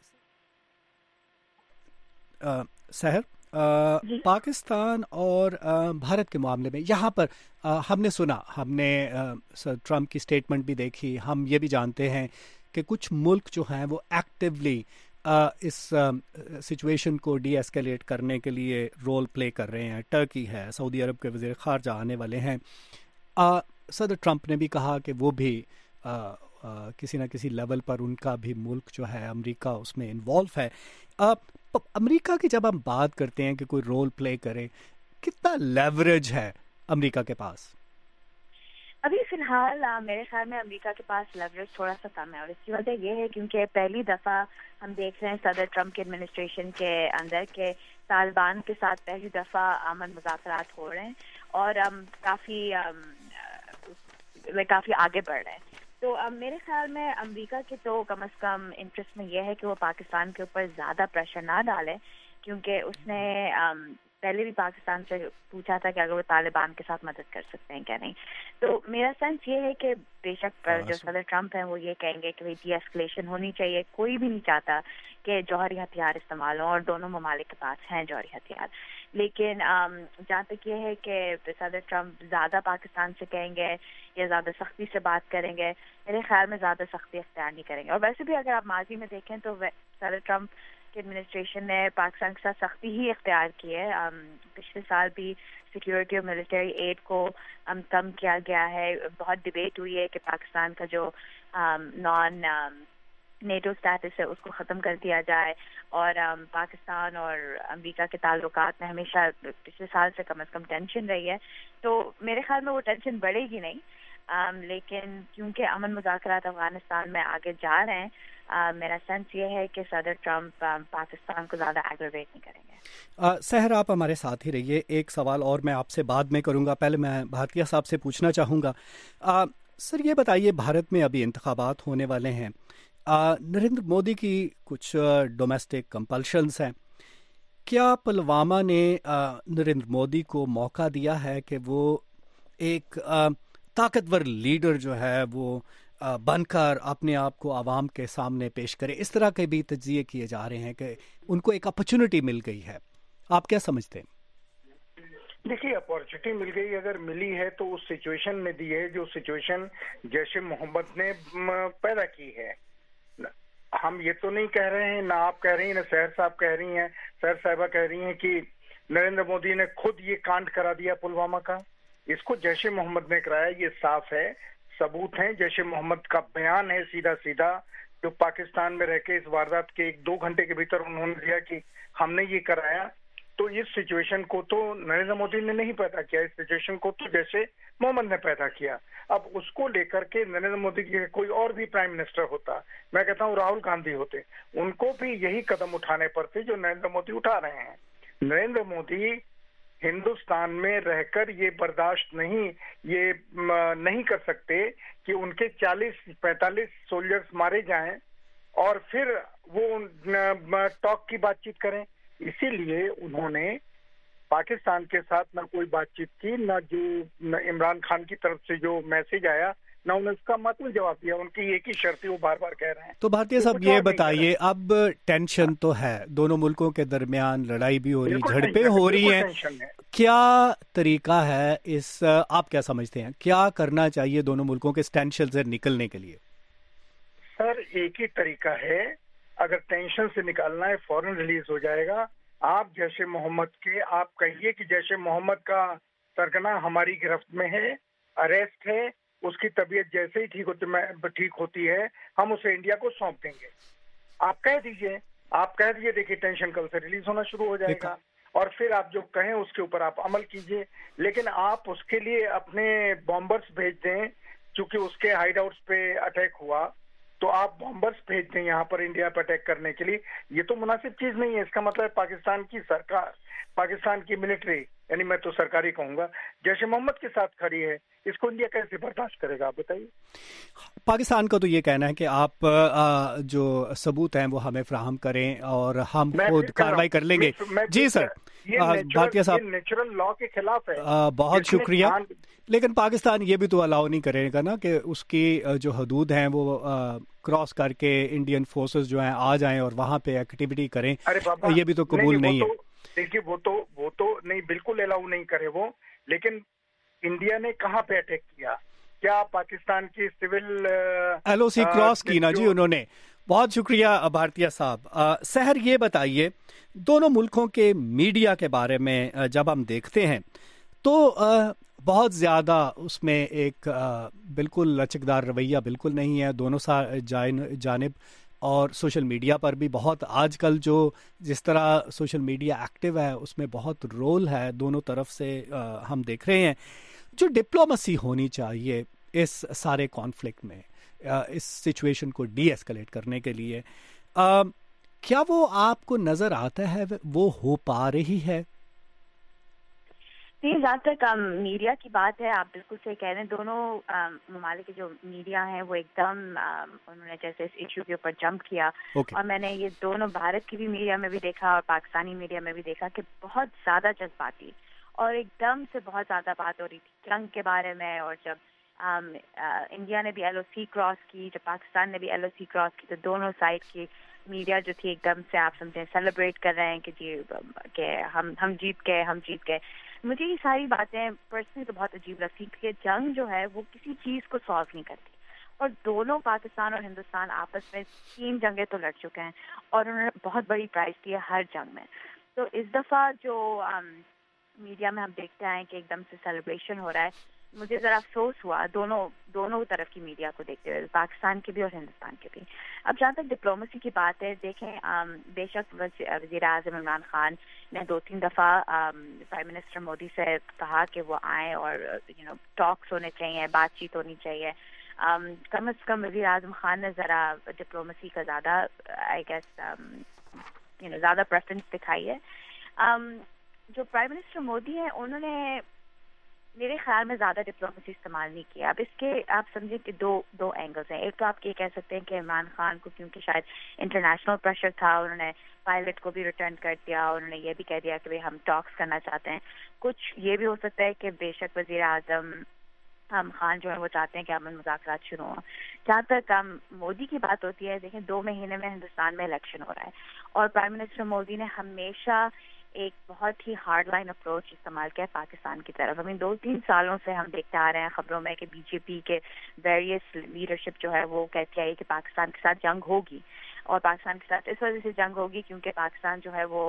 सहर, पाकिस्तान और भारत के मामले में यहाँ पर हमने सुना, हमने ट्रम्प की स्टेटमेंट भी देखी, हम ये भी जानते हैं कि कुछ मुल्क जो हैं वो एक्टिवली इस सिचुएशन को डी एस्केलेट करने के लिए रोल प्ले कर रहे हैं। टर्की है, सऊदी अरब के वज़ीर ख़ारजा आने वाले हैं। सदर ट्रम्प ने भी कहा कि वो भी किसी न किसी लेवल पर उनका भी मुल्क जो है अमेरिका उसमें इन्वॉल्व है। अमेरिका की जब हम बात करते हैं कि कोई रोल प्ले करे, कितना लेवरेज है अमेरिका के पास? अभी फिलहाल मेरे ख्याल में अमेरिका के पास लेवरेज थोड़ा सा कम है, और इसकी वजह ये है क्योंकि पहली दफ़ा हम देख रहे हैं सदर ट्रम्प के एडमिनिस्ट्रेशन के अंदर के तालिबान के साथ पहली दफ़ा अमन मुज़ाकरात हो रहे हैं और काफ़ी आगे बढ़ रहे हैं। तो मेरे ख्याल में अमेरिका के तो कम से कम इंटरेस्ट में यह है कि वो पाकिस्तान के ऊपर ज़्यादा प्रेशर ना डाले, क्योंकि उसने पहले भी पाकिस्तान से पूछा था कि अगर वो तालिबान के साथ मदद कर सकते हैं क्या नहीं। तो मेरा सेंस ये है कि बेशक जो सदर ट्रम्प हैं वो ये कहेंगे कि भाई डी एस्केलेशन होनी चाहिए, कोई भी नहीं चाहता कि जौहरी हथियार इस्तेमाल हो, और दोनों ममालिक के पास हैं जौहरी हथियार। लेकिन जहाँ तक ये है कि सदर ट्रम्प ज़्यादा पाकिस्तान से कहेंगे या ज़्यादा सख्ती से बात करेंगे, मेरे ख्याल में ज़्यादा सख्ती इख्तियार नहीं करेंगे। और वैसे भी अगर आप माजी में देखें तो सदर ट्रम्प की एडमिनिस्ट्रेशन ने पाकिस्तान के साथ सख्ती ही इख्तियार की है। पिछले साल भी सिक्योरिटी और मिलिट्री एड को कम किया गया है। बहुत डिबेट हुई है कि पाकिस्तान का जो नॉन نیٹو اسٹیٹس ہے اس کو ختم کر دیا جائے، اور پاکستان اور امریکہ کے تعلقات میں ہمیشہ پچھلے سال سے کم از کم ٹینشن رہی ہے، تو میرے خیال میں وہ ٹینشن بڑھے گی نہیں، لیکن کیونکہ امن مذاکرات افغانستان میں آگے جا رہے ہیں، میرا سینس یہ ہے کہ صدر ٹرمپ پاکستان کو زیادہ ایگریویٹ نہیں کریں گے۔ سحر آپ ہمارے ساتھ ہی رہیے، ایک سوال اور میں آپ سے بعد میں کروں گا، پہلے میں بھارتیہ صاحب سے پوچھنا چاہوں گا۔ سر یہ بتائیے، بھارت میں ابھی انتخابات ہونے والے ہیں، نریندر مودی کی کچھ ڈومیسٹک کمپلشنز ہیں، کیا پلوامہ نے نریندر مودی کو موقع دیا ہے کہ وہ ایک طاقتور لیڈر جو ہے وہ بن کر اپنے آپ کو عوام کے سامنے پیش کرے؟ اس طرح کے بھی تجزیے کیے جا رہے ہیں کہ ان کو ایک اپرچونٹی مل گئی ہے، آپ کیا سمجھتے ہیں؟ دیکھیے، اپارچونیٹی مل گئی، اگر ملی ہے تو اس سچویشن نے دی ہے جو سچویشن جیش محمد نے پیدا کی ہے۔ ہم یہ تو نہیں کہہ رہے ہیں، نہ آپ کہہ رہی ہیں، نہ سحر صاحب کہہ رہی ہیں، سحر صاحبہ کہہ رہی ہیں کہ نریندر مودی نے خود یہ کانڈ کرا دیا پلوامہ کا، اس کو جیش محمد نے کرایا، یہ صاف ہے، ثبوت ہیں، جیش محمد کا بیان ہے سیدھا سیدھا، جو پاکستان میں رہ کے اس واردات کے 1-2 گھنٹے کے بھیتر انہوں نے دیا کہ ہم نے یہ کرایا۔ تو اس سچویشن کو تو نریندر مودی نے نہیں پیدا کیا، اس سچویشن کو تو جیسے محمد نے پیدا کیا۔ اب اس کو لے کر کے نریندر مودی کے کوئی اور بھی پرائم منسٹر ہوتا، میں کہتا ہوں راہل گاندھی ہوتے، ان کو بھی یہی قدم اٹھانے پڑتے جو نریندر مودی اٹھا رہے ہیں۔ نریندر مودی ہندوستان میں رہ کر یہ برداشت نہیں کر سکتے کہ ان کے 40-45 سولجرز مارے جائیں اور پھر وہ ٹاک کی بات چیت کریں۔ اسی لیے انہوں نے پاکستان کے ساتھ نہ کوئی بات چیت کی، نہ عمران خان کی طرف سے جو میسج آیا نہ انہوں نے اس کا معقول جواب دیا۔ ان کی ایک ہی شرط ہے، وہ بار بار کہہ رہے ہیں۔ تو بھارتیہ صاحب یہ بتائیے، اب ٹینشن تو ہے، دونوں ملکوں کے درمیان لڑائی بھی ہو رہی، جھڑپیں ہو رہی ہیں، کیا طریقہ ہے اس، آپ کیا سمجھتے ہیں کیا کرنا چاہیے دونوں ملکوں کے اس ٹینشن سے نکلنے کے لیے؟ سر ایک ہی طریقہ ہے، اگر ٹینشن سے نکالنا ہے فوراً ریلیز ہو جائے گا۔ آپ جیش محمد کے آپ کہیے کہ جیش محمد کا سرگنا ہماری گرفت میں ہے، اریسٹ ہے، اس کی طبیعت جیسے ہی ٹھیک ہوتی ہے ہم اسے انڈیا کو سونپ دیں گے۔ آپ کہہ دیجئے دیکھیے ٹینشن کل سے ریلیز ہونا شروع ہو جائے گا، اور پھر آپ جو کہیں اس کے اوپر آپ عمل کیجئے، لیکن آپ اس کے لیے اپنے بامبرز بھیج دیں، چونکہ اس کے ہائیڈ آؤٹس پہ اٹیک ہوا تو آپ بامبرز بھیج دیں یہاں پر انڈیا پہ اٹیک کرنے کے لیے، یہ تو مناسب چیز نہیں ہے۔ اس کا مطلب پاکستان کی سرکار، پاکستان کی ملٹری، یعنی میں تو سرکاری کہوں گا، جیش محمد کے ساتھ کھڑی ہے، اس کو انڈیا کیسے برداشت کرے گا، آپ بتائیے۔ پاکستان کا تو یہ کہنا ہے کہ آپ جو ثبوت ہیں وہ ہمیں فراہم کریں اور ہم خود کارروائی کر لیں گے۔ جی سر، بھارتیہ صاحب، یہ نیچرل لا کے خلاف ہے۔ بہت شکریہ، لیکن پاکستان یہ بھی تو الاؤ نہیں کرے گا نا کہ اس کی جو حدود ہیں وہ کراس کر کے انڈین فورسز جو ہیں آ جائیں اور وہاں پہ ایکٹیویٹی کریں، یہ بھی تو قبول نہیں ہے۔ دیکھیے وہ تو نہیں، بالکل الاؤ نہیں کرے وہ، لیکن انڈیا نے کہاں پہ اٹیک کیا؟ کیا پاکستان کی civil L O C cross کی نا جی انہوں نے۔ بہت شکریہ بھارتیہ صاحب۔ سحر یہ بتائیے، دونوں ملکوں کے میڈیا کے بارے میں جب ہم دیکھتے ہیں تو بہت زیادہ اس میں ایک بالکل لچکدار رویہ بالکل نہیں ہے دونوں جانب، اور سوشل میڈیا پر بھی بہت آج کل جو جس طرح سوشل میڈیا ایکٹیو ہے اس میں بہت رول ہے دونوں طرف سے، ہم دیکھ رہے ہیں جو ڈپلومیسی ہونی چاہیے اس سارے کانفلکٹ میں، اس سچویشن کو ڈی ایسکلیٹ کرنے کے لیے، کیا وہ آپ کو نظر آتا ہے وہ ہو پا رہی ہے؟ نہیں، جہاں تک میڈیا کی بات ہے، آپ بالکل صحیح کہہ رہے ہیں، دونوں ممالک کے جو میڈیا ہیں وہ ایک دم انہوں نے جیسے اس ایشو کے اوپر جمپ کیا، اور میں نے یہ دونوں بھارت کی بھی میڈیا میں بھی دیکھا اور پاکستانی میڈیا میں بھی دیکھا کہ بہت زیادہ جذباتی اور ایک دم سے بہت زیادہ بات ہو رہی تھی جنگ کے بارے میں، اور جب انڈیا نے بھی ایل او سی کراس کی، جب پاکستان نے بھی ایل او سی کراس کی، تو دونوں سائڈ کی میڈیا جو تھی ایک دم سے آپ سمجھیں سیلیبریٹ کر رہے ہیں کہ جی کہ ہم جیت گئے۔ مجھے یہ ساری باتیں پرسنلی تو بہت عجیب لگتی کہ جنگ جو ہے وہ کسی چیز کو سالو نہیں کرتی، اور دونوں پاکستان اور ہندوستان آپس میں 3 جنگیں تو لڑ چکے ہیں اور انہوں نے بہت بڑی پرائز دی ہے ہر جنگ میں۔ تو اس دفعہ جو میڈیا میں ہم دیکھتے ہیں کہ ایک دم سے سیلیبریشن ہو رہا ہے، مجھے ذرا افسوس ہوا دونوں طرف کی میڈیا کو دیکھتے ہوئے, پاکستان کے بھی اور ہندوستان کے بھی. اب جہاں تک ڈپلومیسی کی بات ہے, دیکھیں بے شک وزیر اعظم عمران خان نے 2-3 دفعہ پرائم منسٹر مودی سے کہا کہ وہ آئیں اور ٹاکس ہونے چاہیے, بات چیت ہونی چاہیے. کم از کم وزیر اعظم خان نے ذرا ڈپلومیسی کا زیادہ آئی گیس زیادہ پریفرنس دکھائی ہے. جو پرائم منسٹر مودی ہیں انہوں نے میرے خیال میں زیادہ ڈپلومیسی استعمال نہیں کیا. اب اس کے آپ سمجھیں کہ دو اینگلز ہیں. ایک تو آپ یہ کہہ سکتے ہیں کہ عمران خان کو کیونکہ شاید انٹرنیشنل پریشر تھا, انہوں نے پائلٹ کو بھی ریٹرن کر دیا, انہوں نے یہ بھی کہہ دیا کہ ہم ٹاکس کرنا چاہتے ہیں. کچھ یہ بھی ہو سکتا ہے کہ بے شک وزیر اعظم خان جو ہے وہ چاہتے ہیں کہ امن مذاکرات شروع ہوں. جہاں تک مودی کی بات ہوتی ہے, دیکھیں 2 مہینے میں ہندوستان میں الیکشن ہو رہا ہے اور پرائم منسٹر مودی نے ہمیشہ ایک بہت ہی ہارڈ لائن اپروچ استعمال کیا پاکستان کی طرف. 2-3 سالوں سے ہم دیکھتے آ رہے ہیں خبروں میں کہ بی جے پی کے ویریس لیڈرشپ جو ہے وہ کہتی آئی کہ پاکستان کے ساتھ جنگ ہوگی, اور پاکستان کے ساتھ اس وجہ سے جنگ ہوگی کیونکہ پاکستان جو ہے وہ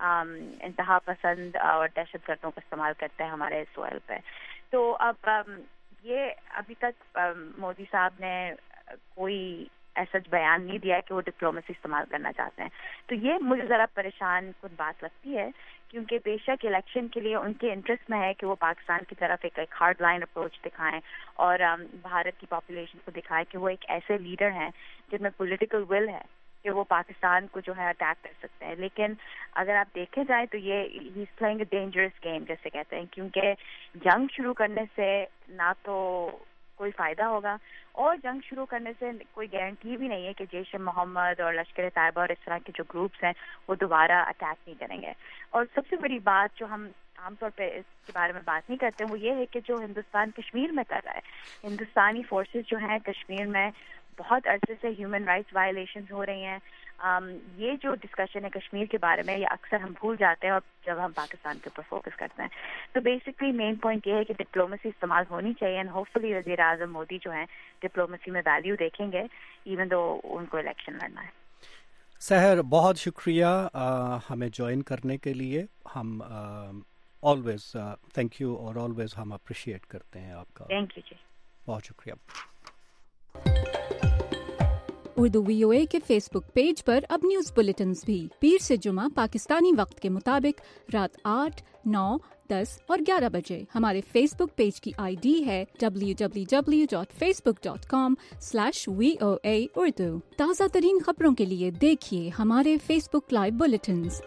انتہا پسند اور دہشت گردوں کا استعمال کرتا ہے ہمارے سوئل پہ. تو اب یہ ابھی تک مودی صاحب نے کوئی ایسا بیان نہیں دیا کہ وہ ڈپلومیسی استعمال کرنا چاہتے ہیں. تو یہ مجھے ذرا پریشان کن بات لگتی ہے کیونکہ بے شک الیکشن کے لیے ان کے انٹرسٹ میں ہے کہ وہ پاکستان کی طرف ایک ہارڈ لائن اپروچ دکھائیں اور بھارت کی پاپولیشن کو دکھائیں کہ وہ ایک ایسے لیڈر ہیں جن میں پولیٹیکل ول ہے کہ وہ پاکستان کو جو ہے اٹیک کر سکتے ہیں. لیکن اگر آپ دیکھے جائیں تو یہ ہی is playing a dangerous game جیسے کہتے ہیں, کیونکہ جنگ شروع کرنے سے نہ تو کوئی فائدہ ہوگا اور جنگ شروع کرنے سے کوئی گارنٹی بھی نہیں ہے کہ جیش محمد اور لشکر طیبہ اور اس طرح کے جو گروپس ہیں وہ دوبارہ اٹیک نہیں کریں گے. اور سب سے بڑی بات جو ہم عام طور پہ اس کے بارے میں بات نہیں کرتے وہ یہ ہے کہ جو ہندوستان کشمیر میں کر رہا ہے, ہندوستانی فورسز جو ہیں کشمیر میں بہت عرصے سے ہیومن رائٹس وائلیشنز ہو رہی ہیں. یہ جو ڈسکشن ہے کشمیر کے بارے میں یہ اکثر ہم بھول جاتے ہیں اور جب ہم پاکستان کے اوپر فوکس کرتے ہیں. تو بیسکلی مین پوائنٹ یہ ہے کہ ڈپلومیسی استعمال ہونی چاہیے اینڈ ہوپ فلی وزیر اعظم مودی جو ہیں ڈپلومیسی میں ویلیو دیکھیں گے ایون دو ان کو الیکشن لڑنا ہے. سحر بہت شکریہ ہمیں جوائن کرنے کے لیے. ہم آلویز تھینک یو اور آلویز ہم اپریشیٹ کرتے ہیں آپ کا. تھینک یو جی, بہت شکریہ. اردو VOA کے فیس بک پیج پر اب نیوز بلیٹنز بھی پیر سے جمعہ پاکستانی وقت کے مطابق رات 8, 9, 10 اور 11 بجے. ہمارے فیس بک پیج کی ID ہے www.facebook.com/VOA Urdu. تازہ ترین خبروں کے لیے دیکھیے ہمارے فیس بک لائیو بلیٹنز.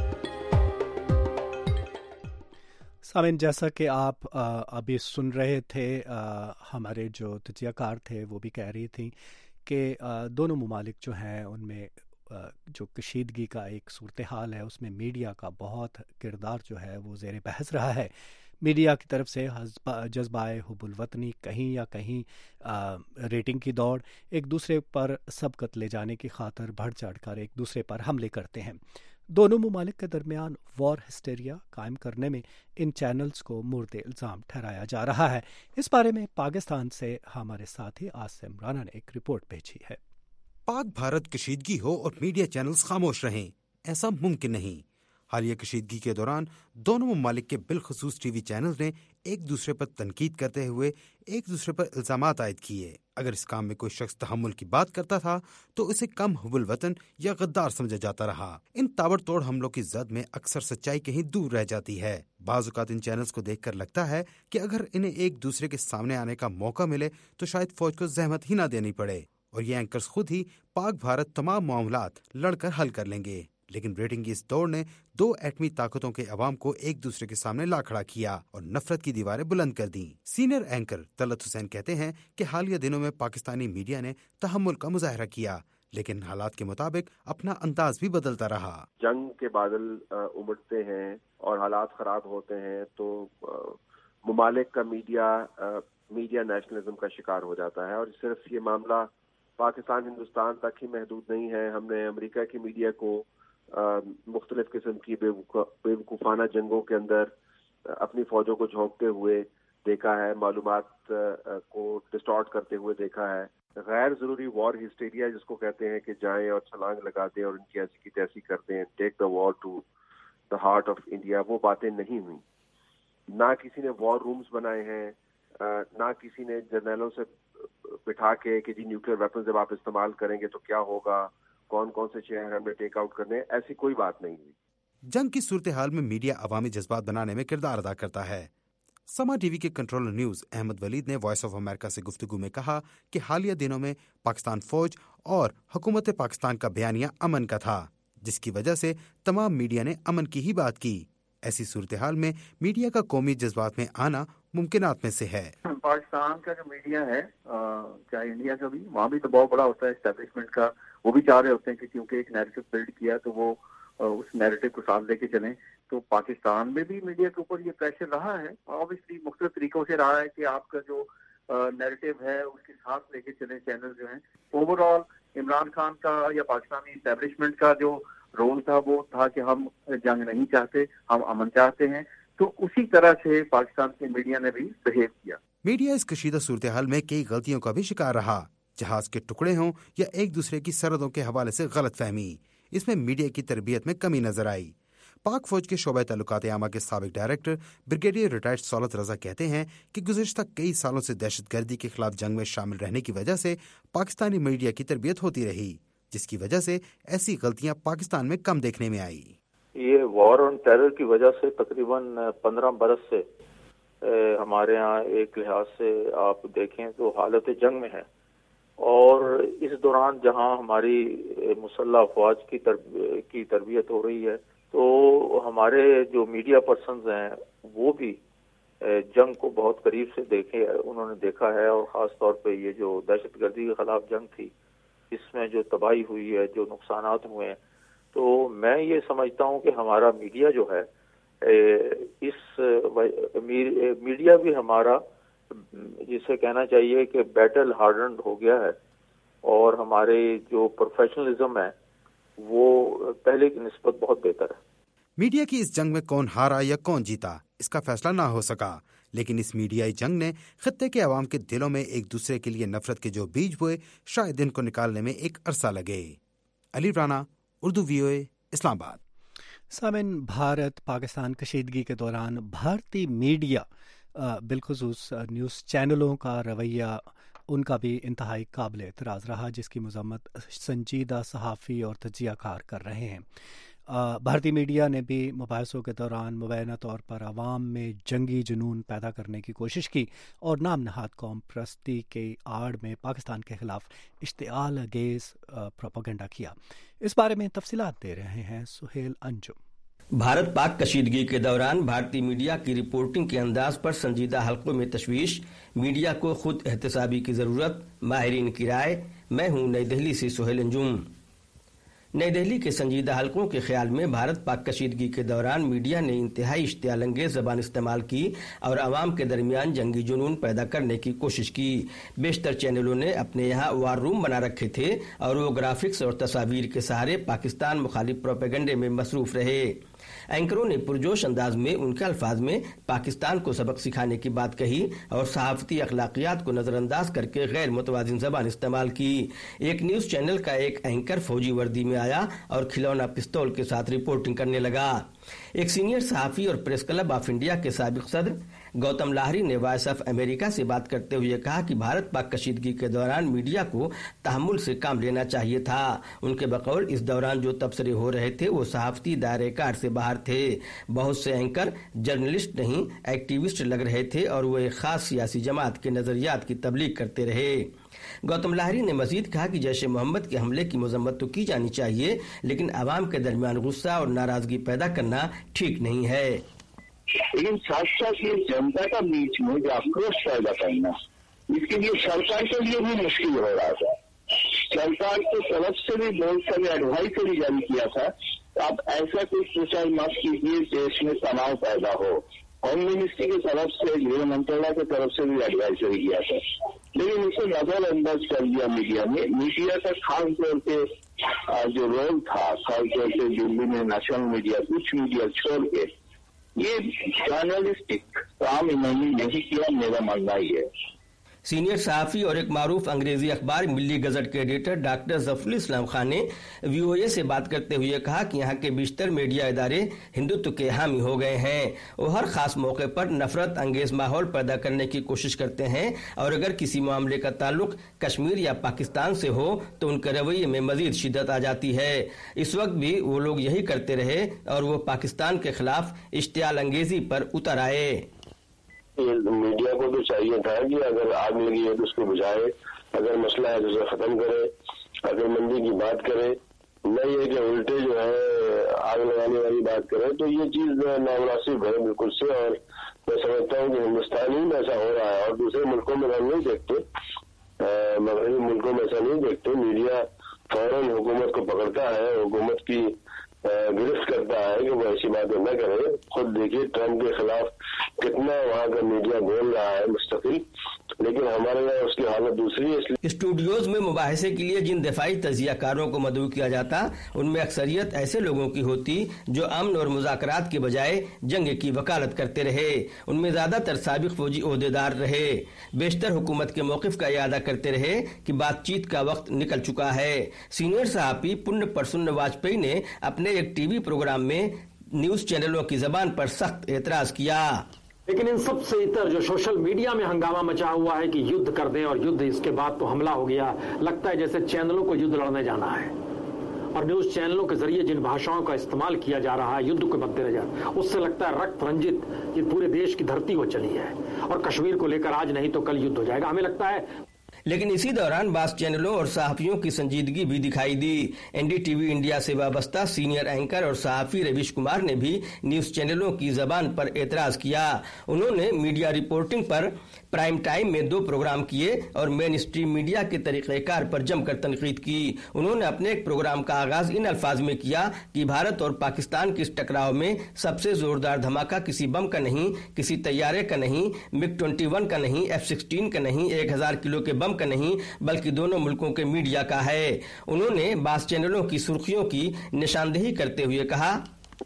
سامعین جیسا کہ آپ ابھی سن رہے تھے, ہمارے جو تجزیہ کار تھے وہ بھی کہہ رہی تھیں کہ دونوں ممالک جو ہیں ان میں جو کشیدگی کا ایک صورتحال ہے اس میں میڈیا کا بہت کردار جو ہے وہ زیر بحث رہا ہے. میڈیا کی طرف سے جذبہ حب الوطنی کہیں یا کہیں ریٹنگ کی دوڑ, ایک دوسرے پر سبقت لے جانے کی خاطر بڑھ چڑھ کر ایک دوسرے پر حملے کرتے ہیں. دونوں ممالک کے درمیان وار ہسٹیریا قائم کرنے میں ان چینلز کو مورد الزام ٹھہرایا جا رہا ہے. اس بارے میں پاکستان سے ہمارے ساتھی عاصم رانا نے ایک رپورٹ بھیجی ہے. پاک بھارت کشیدگی ہو اور میڈیا چینلز خاموش رہیں, ایسا ممکن نہیں. حالیہ کشیدگی کے دوران دونوں ممالک کے بالخصوص ٹی وی چینلز نے ایک دوسرے پر تنقید کرتے ہوئے ایک دوسرے پر الزامات عائد کیے. اگر اس کام میں کوئی شخص تحمل کی بات کرتا تھا تو اسے کم حب الوطن یا غدار سمجھا جاتا رہا. ان تابڑ توڑ حملوں کی زد میں اکثر سچائی کہیں دور رہ جاتی ہے. بعض اوقات ان چینلز کو دیکھ کر لگتا ہے کہ اگر انہیں ایک دوسرے کے سامنے آنے کا موقع ملے تو شاید فوج کو زحمت ہی نہ دینی پڑے اور یہ اینکرز خود ہی پاک بھارت تمام معاملات لڑ کر حل کر لیں گے. لیکن ریٹنگ کی اس دوڑ نے 2 ایٹمی طاقتوں کے عوام کو ایک دوسرے کے سامنے لا کھڑا کیا اور نفرت کی دیواریں بلند کر دیں. سینئر اینکر طلعت حسین کہتے ہیں کہ حالیہ دنوں میں پاکستانی میڈیا نے تحمل کا مظاہرہ کیا لیکن حالات کے مطابق اپنا انداز بھی بدلتا رہا. جنگ کے بادل امڑتے ہیں اور حالات خراب ہوتے ہیں تو ممالک کا میڈیا نیشنلزم کا شکار ہو جاتا ہے. اور صرف یہ معاملہ پاکستان ہندوستان تک ہی محدود نہیں ہے. ہم نے امریکہ کی میڈیا کو مختلف قسم کی بے وقوفانہ جنگوں کے اندر اپنی فوجوں کو جھونکتے ہوئے دیکھا ہے, معلومات کو ڈسٹارٹ کرتے ہوئے دیکھا ہے. غیر ضروری وار ہسٹیریا جس کو کہتے ہیں کہ جائیں اور چھلانگ لگا دیں اور ان کی ایسی کی تیسی کرتے ہیں, take the war to the heart of India, وہ باتیں نہیں ہوئی. نہ کسی نے وار رومز بنائے ہیں, نہ کسی نے جرنیلوں سے بٹھا کے کہ جی نیوکلیر ویپن جب آپ استعمال کریں گے تو کیا ہوگا، کون کون سے شہر ہم نے ٹیک آؤٹ کرنے، ایسی کوئی بات نہیں ہوئی۔ جنگ کی صورتحال میں میڈیا عوامی جذبات بنانے میں کردار ادا کرتا ہے۔ سما ٹی وی کے کنٹرولر نیوز احمد ولید نے وائس آف امریکہ سے گفتگو میں کہا کہ حالیہ دنوں میں پاکستان فوج اور حکومت پاکستان کا بیانیہ امن کا تھا، جس کی وجہ سے تمام میڈیا نے امن کی ہی بات کی۔ ایسی صورتحال میں میڈیا کا قومی جذبات میں آنا ممکنات میں سے ہے۔ پاکستان کا جو میڈیا ہے، چاہے انڈیا کا بھی، وہاں بھی تو بہت بڑا ہوتا ہے اسٹیبلشمنٹ کا، وہ بھی چاہ رہے ہوتے ہیں کہ کیونکہ ایک نیریٹو بلڈ کیا تو وہ اس نیریٹو کو ساتھ لے کے چلیں۔ تو پاکستان میں بھی میڈیا کے اوپر یہ پریشر رہا ہے، آبویسلی مختلف طریقوں سے رہا ہے کہ آپ کا جو نیریٹو ہے اس کے ساتھ لے کے چلیں چینل جو ہیں۔ اوور آل عمران خان کا یا پاکستانی اسٹیبلشمنٹ کا جو رول تھا وہ تھا کہ ہم جنگ نہیں چاہتے، ہم امن چاہتے ہیں، تو اسی طرح سے پاکستان کے میڈیا نے بھی بہیو کیا۔ میڈیا اس کشیدہ صورتحال میں کئی غلطیوں کا بھی شکار رہا، جہاز کے ٹکڑے ہوں یا ایک دوسرے کی سرحدوں کے حوالے سے غلط فہمی، اس میں میڈیا کی تربیت میں کمی نظر آئی۔ پاک فوج کے شعبہ تعلقات عامہ کے سابق director brigadier retired Saulat Raza کہتے ہیں کہ گزشتہ کئی سالوں سے دہشت گردی کے خلاف جنگ میں شامل رہنے کی وجہ سے پاکستانی میڈیا کی تربیت ہوتی رہی، جس کی وجہ سے ایسی غلطیاں پاکستان میں کم دیکھنے میں آئی۔ یہ وار آن ٹیرر کی وجہ سے تقریباً 15 برس سے ہمارے ہاں ایک لحاظ سے آپ دیکھیں تو حالت جنگ میں ہے، اور اس دوران جہاں ہماری مسلح افواج کی تربیت ہو رہی ہے تو ہمارے جو میڈیا پرسنز ہیں وہ بھی جنگ کو بہت قریب سے انہوں نے دیکھا ہے، اور خاص طور پہ یہ جو دہشت گردی کے خلاف جنگ تھی اس میں جو تباہی ہوئی ہے، جو نقصانات ہوئے ہیں، تو میں یہ سمجھتا ہوں کہ ہمارا میڈیا جو ہے میڈیا بھی ہمارا جسے کہنا چاہیے کہ بیٹل ہارڈنڈ ہو گیا ہے، اور ہمارے جو پروفیشنلزم ہے وہ پہلے کی نسبت بہت بہتر ہے۔ میڈیا کی اس جنگ میں کون ہارا یا کون جیتا اس کا فیصلہ نہ ہو سکا، لیکن اس میڈیائی جنگ نے خطے کے عوام کے دلوں میں ایک دوسرے کے لیے نفرت کے جو بیج ہوئے شاید ان کو نکالنے میں ایک عرصہ لگے۔ علی رانا، اردو VOA، اسلام آباد۔ سامعین، بھارت پاکستان کشیدگی کے دوران بھارتی میڈیا بالخصوص نیوز چینلوں کا رویہ ان کا بھی انتہائی قابل اعتراض رہا، جس کی مذمت سنجیدہ صحافی اور تجزیہ کار کر رہے ہیں۔ بھارتی میڈیا نے بھی مباحثوں کے دوران مبینہ طور پر عوام میں جنگی جنون پیدا کرنے کی کوشش کی اور نام نہاد قوم پرستی کے آڑ میں پاکستان کے خلاف اشتعال انگیز پروپیگنڈا کیا۔ اس بارے میں تفصیلات دے رہے ہیں سہیل انجم۔ بھارت پاک کشیدگی کے دوران بھارتی میڈیا کی رپورٹنگ کے انداز پر سنجیدہ حلقوں میں تشویش، میڈیا کو خود احتسابی کی ضرورت، ماہرین کی رائے۔ میں ہوں نئی دہلی سے سہیل انجم۔ نئی دہلی کے سنجیدہ حلقوں کے خیال میں بھارت پاک کشیدگی کے دوران میڈیا نے انتہائی اشتعال انگیز زبان استعمال کی اور عوام کے درمیان جنگی جنون پیدا کرنے کی کوشش کی۔ بیشتر چینلوں نے اپنے یہاں وار روم بنا رکھے تھے اور وہ گرافکس اور تصاویر کے سہارے پاکستان مخالف پروپیگنڈے میں مصروف رہے۔ اینکروں نے پرجوش انداز میں ان کے الفاظ میں پاکستان کو سبق سکھانے کی بات کہی اور صحافتی اخلاقیات کو نظر انداز کر کے غیر متوازن زبان استعمال کی۔ ایک نیوز چینل کا ایک اینکر فوجی وردی میں آیا اور کھلونا پستول کے ساتھ رپورٹنگ کرنے لگا۔ ایک سینئر صحافی اور پریس کلب آف انڈیا کے سابق صدر گوتم لاہری نے وائس آف امریکہ سے بات کرتے ہوئے کہا کہ بھارت پاک کشیدگی کے دوران میڈیا کو تحمل سے کام لینا چاہیے تھا۔ ان کے بقول اس دوران جو تبصرے ہو رہے تھے وہ صحافتی دائرے کار سے باہر تھے۔ بہت سے اینکر جرنلسٹ نہیں ایکٹیوسٹ لگ رہے تھے اور وہ ایک خاص سیاسی جماعت کے نظریات کی تبلیغ کرتے رہے۔ گوتم لاہری نے مزید کہا کہ جیش محمد کے حملے کی مذمت تو کی جانی چاہیے، لیکن عوام کے درمیان غصہ اور ناراضگی پیدا کرنا ٹھیک نہیں ہے۔ لیکن ساتھ ساتھ یہ جنتا کا بیچ میں جو آکروش پیدا کرنا، اس کے لیے سرکار کے لیے بھی مشکل ہو رہا تھا۔ سرکار کی طرف سے بھی بہت سارے ایڈوائزری جاری کیا تھا، آپ ایسا کوئی پروسیس مت کیجیے دیش میں تناؤ پیدا ہو۔ ہوم منسٹری کی طرف سے، گृہ منترالیہ کی طرف سے بھی ایڈوائزری کیا تھا، لیکن اسے نظر انداز کر دیا میڈیا نے۔ میڈیا کا خاص طور پہ جو رول تھا، خاص طور پہ دلی میں نیشنل میڈیا، کچھ میڈیا چھوڑ کے یہ جرنلسٹک کام انہوں نے نہیں کیا، میرا ماننا ہی ہے۔ सीनियर सहाफ़ी और एक मारूफ अंग्रेजी अखबार मिल्ली गजट के एडिटर डॉक्टर जफरुल इस्लाम खान ने VOA से बात करते हुए कहा कि यहाँ के बेशतर मीडिया इदारे हिंदुत्व के हामी हो गए हैं। वो हर खास मौके पर नफरत अंगेज माहौल पैदा करने की कोशिश करते हैं और अगर किसी मामले का ताल्लुक कश्मीर या पाकिस्तान से हो तो उनके रवैये में मजीद शिद्दत आ जाती है। इस वक्त भी वो लोग यही करते रहे और वो पाकिस्तान के खिलाफ इश्तियाल अंगेजी पर उतर आए। मीडिया को तो चाहिए था कि अगर आग लगी है तो उसको बुझाए, अगर मसला है तो उसे खत्म करे, अकलमंदी की बात करे, नहीं है कि उल्टे जो है आग लगाने वाली बात करे। तो ये चीज नामुनासिब है बिल्कुल से, और मैं समझता हूँ कि हिंदुस्तान ही में ऐसा हो रहा है और दूसरे मुल्कों में हम नहीं देखते, मगरबी मुल्कों में ऐसा नहीं देखते। मीडिया फौरन हुकूमत को पकड़ता है, हुकूमत की गिरफ्त करता है कि वो ऐसी बातें न करे। खुद देखिए ट्रम्प के खिलाफ कितना वहाँ का मीडिया बोल रहा है मुस्तकिल, लेकिन हमारे यहाँ उसकी हालत दूसरी है। स्टूडियोज में मुबाहिसे के लिए जिन दफाई तजियाकारों को मदऊ किया जाता उनमें अक्सरियत ऐसे लोगों की होती जो अमन और मुज़ाकरात के बजाय जंग की वकालत करते रहे। उनमें ज्यादातर साबिक फौजी ओहदेदार रहे। बेशतर हुकूमत के मौक़िफ़ का इयादा करते रहे कि बातचीत का वक्त निकल चुका है। सीनियर सहाफ़ी पुण्य प्रसन्न वाजपेयी ने अपने एक TV प्रोग्राम में न्यूज चैनलों की जबान पर सख्त एतराज किया। लेकिन इन सब से इतर जो सोशल मीडिया में हंगामा मचा हुआ है कि युद्ध कर दें और युद्ध इसके बाद तो हमला हो गया, लगता है जैसे चैनलों को युद्ध लड़ने जाना है और न्यूज चैनलों के जरिए जिन भाषाओं का इस्तेमाल किया जा रहा है युद्ध के मद्देनजर, उससे लगता है रक्त रंजित ये पूरे देश की धरती को चली है और कश्मीर को लेकर आज नहीं तो कल युद्ध हो जाएगा। हमें लगता है। लेकिन इसी दौरान बास चैनलों और सहाफ़ियों की संजीदगी भी दिखाई दी। NDTV इंडिया से वाबस्ता सीनियर एंकर और सहाफ़ी रवीश कुमार ने भी न्यूज चैनलों की जबान पर एतराज किया। उन्होंने मीडिया रिपोर्टिंग पर प्राइम टाइम में 2 प्रोग्राम किए और मेन स्ट्रीम मीडिया के तरीक़ेकार पर जमकर तनकीद की। उन्होंने अपने एक प्रोग्राम का आगाज इन अल्फाज में किया कि भारत और पाकिस्तान के इस टकराव में सबसे जोरदार धमाका किसी बम का नहीं, किसी तैयारे का नहीं, MiG-21 का नहीं, F-16 का नहीं, 1000 किलो के बम का नहीं, बल्कि दोनों मुल्कों के मीडिया का है। उन्होंने बास चैनलों की सुर्खियों की निशानदेही करते हुए कहा,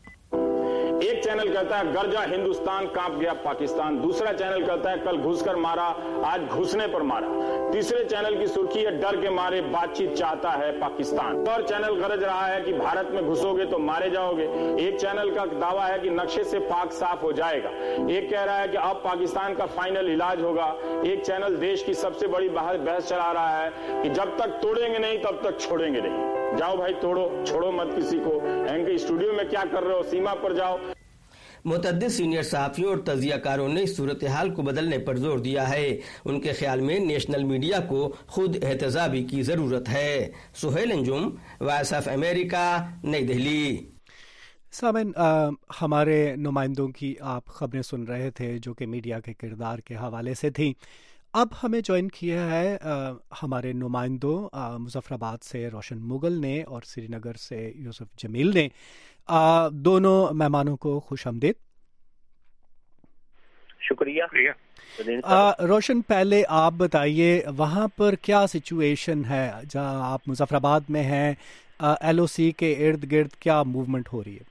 एक चैनल कहता है गरजा हिंदुस्तान कांप गया पाकिस्तान, दूसरा चैनल कहता है कल घुसकर मारा आज घुसने पर मारा, तीसरे चैनल की सुर्खी है डर के मारे बातचीत चाहता है पाकिस्तान, और चैनल गरज रहा है कि भारत में घुसोगे तो मारे जाओगे। एक चैनल का दावा है कि नक्शे से पाक साफ हो जाएगा, एक कह रहा है कि अब पाकिस्तान का फाइनल इलाज होगा। एक चैनल देश की सबसे बड़ी बहस चला रहा है कि जब तक तोड़ेंगे नहीं तब तक छोड़ेंगे नहीं। जाओ भाई तोड़ो, छोड़ो मत किसी को। एंकर स्टूडियो में क्या कर रहे हो, सीमा पर जाओ। मुतअद्दिद सीनियर सहाफ़ियों और तजियाकारों ने इस सूरत हाल को बदलने पर जोर दिया है। उनके ख्याल में नेशनल मीडिया को खुद एहतजाबी की ज़रूरत है। Suhail Anjum, voice of America, Nai Delhi. सामन, हमारे नुमाइंदों की आप खबरें सुन रहे थे जो कि मीडिया के किरदार के हवाले से थी। अब हमें ज्वाइन किया है हमारे नुमाइंदों मुजफ्फराबाद से रोशन मुगल ने और श्रीनगर से यूसुफ जमील ने। दोनों मेहमानों को खुश आमदीद। शुक्रिया। रोशन, पहले आप बताइए वहाँ पर क्या सिचुएशन है जहाँ आप मुजफ्फराबाद में हैं? LOC के इर्द गिर्द क्या मूवमेंट हो रही है?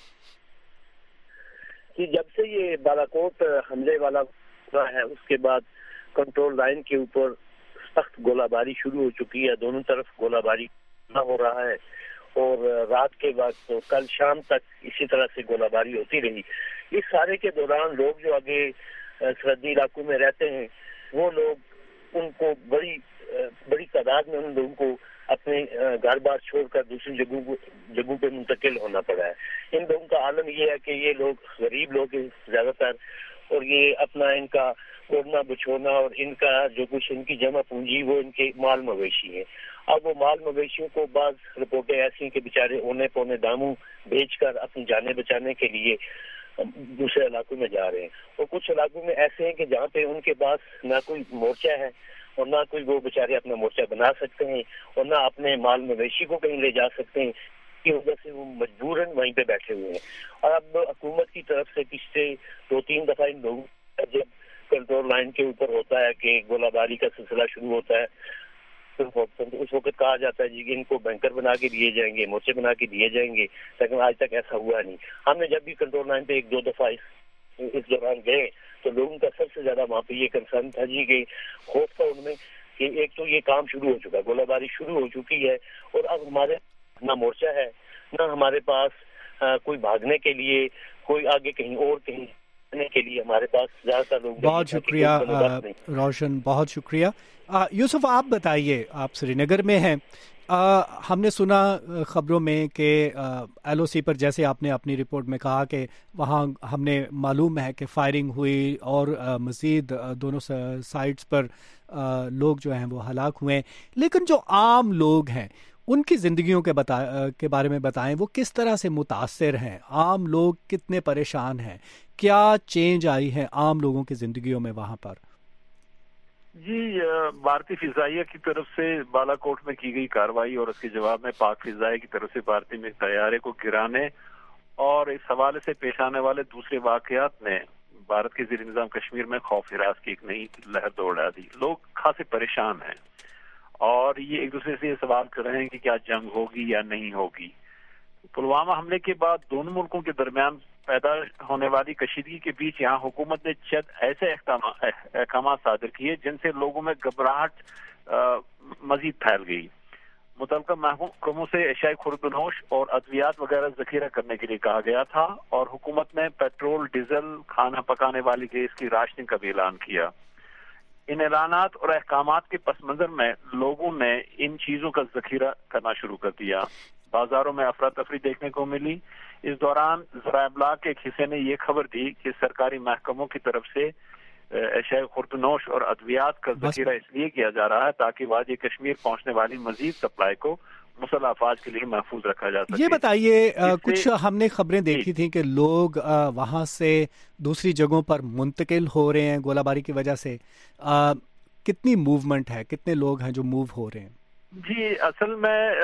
कि जब से ये बालाकोट हमले वाला हुआ है उसके बाद कंट्रोल लाइन के ऊपर सख्त गोलाबारी शुरू हो चुकी है। दोनों तरफ गोलाबारी हो रहा है और रात के बाद तो कल शाम तक इसी तरह से गोलाबारी होती रही। इस सारे के दौरान लोग जो आगे सरहदी इलाकों में रहते हैं वो लोग उनको बड़ी तादाद में उन लोगों को अपने घर बार छोड़कर दूसरी जगहों पे मुंतकिल होना पड़ा है। इन लोगों का आलम ये है कि ये लोग गरीब लोग हैं ज्यादातर, और ये अपना इनका ओढ़ना बिछोना और इनका जो कुछ इनकी जमा पूंजी वो इनके माल मवेशी है। अब वो माल मवेशियों को बाज रिपोर्टें ऐसी कि बेचारे औने पौने दामों बेचकर अपनी जानें बचाने के लिए दूसरे इलाकों में जा रहे हैं। और कुछ इलाकों में ऐसे हैं कि जहाँ पे उनके पास ना कोई मोर्चा है और ना कोई वो बेचारे अपना मोर्चा बना सकते हैं और ना अपने माल मवेशी को कहीं ले जा सकते हैं, की वजह से वो मजबूरन वहीं पे बैठे हुए हैं। और अब हुकूमत की तरफ से पिछले 2-3 दफा इन लोगों जब कंट्रोल लाइन के ऊपर होता है कि गोलाबारी का सिलसिला शुरू होता है तो उस वक्त कहा जाता है जी कि इनको बैंकर बना के दिए जाएंगे, मोर्चे बना के दिए जाएंगे, लेकिन आज तक ऐसा हुआ नहीं। हमने जब भी कंट्रोल लाइन पे 1-2 दफा इस इस दौरान गए तो लोगों का सबसे ज्यादा वहाँ पे ये कंसर्न था जी कि खौफ था उनमें कि एक तो ये काम शुरू हो चुका है, गोलाबारी शुरू हो चुकी है और अब हमारे ना मोर्चा है ना हमारे पास कोई भागने के लिए, कोई आगे कहीं और कहीं के लिए हमारे पास ज्यादातर लोग। बहुत शुक्रिया रोशन, बहुत शुक्रिया। यूसुफ आप बताइए, आप श्रीनगर में हैं, हमने सुना खबरों में कि LOC पर जैसे आपने अपनी रिपोर्ट में कहा कि वहाँ हमने मालूम है कि फायरिंग हुई और मज़ीद दोनों साइड्स पर लोग जो हैं वो हलाक हुए, लेकिन जो आम लोग हैं उनकी ज़िंदगियों के बारे में बताएं, वो किस तरह से मुतासर हैं, आम लोग कितने परेशान हैं, क्या चेंज आई है आम लोगों की ज़िंदगियों में वहाँ पर? जी, भारतीय फिजाइया की तरफ से बालाकोट में की गई कार्रवाई और उसके जवाब में पाक फिजाइया की तरफ से भारतीय में तैयारे को गिराने और इस हवाले से पेश आने वाले दूसरे वाकयात ने भारत के ज़ेर निज़ाम कश्मीर में खौफ हिरास की एक नई लहर दौड़ा दी। लोग खासे परेशान हैं और ये एक दूसरे से ये सवाल कर रहे हैं कि क्या जंग होगी या नहीं होगी। पुलवामा हमले के बाद दोनों मुल्कों के दरमियान पैदा होने वाली कशीदगी के बीच यहाँ हुकूमत ने चंद ऐसे अहकाम सादर किए जिनसे लोगों में घबराहट मजीद फैल गई। मुतल्लिका महकमों से एशियाई खुर्दनोश और अद्वियात वगैरह जखीरा करने के लिए कहा गया था और हुकूमत ने पेट्रोल, डीजल, खाना पकाने वाली गैस की राशनिंग का भी ऐलान किया। इन ऐलानात और अहकामात के पस मंजर में लोगों ने इन चीजों का जखीरा करना शुरू कर दिया। बाजारों में अफरा तफरी देखने को मिली। इस दौरान ज़राए इब्लाग के एक हिस्से ने ये खबर दी कि सरकारी महकमों की तरफ से एशियाई खुर्दनोश और अद्वियात का जखीरा इसलिए किया जा रहा है ताकि वादी कश्मीर पहुंचने वाली मजीद सप्लाई को मुसल्लह अफवाज के लिए महफूज रखा जा सके। ये बताइए, कुछ हमने खबरें देखी थी कि लोग वहां से दूसरी जगहों पर मुंतकिल हो रहे हैं गोलाबारी की वजह से, कितनी मूवमेंट है, कितने लोग हैं जो मूव हो रहे हैं? जी, असल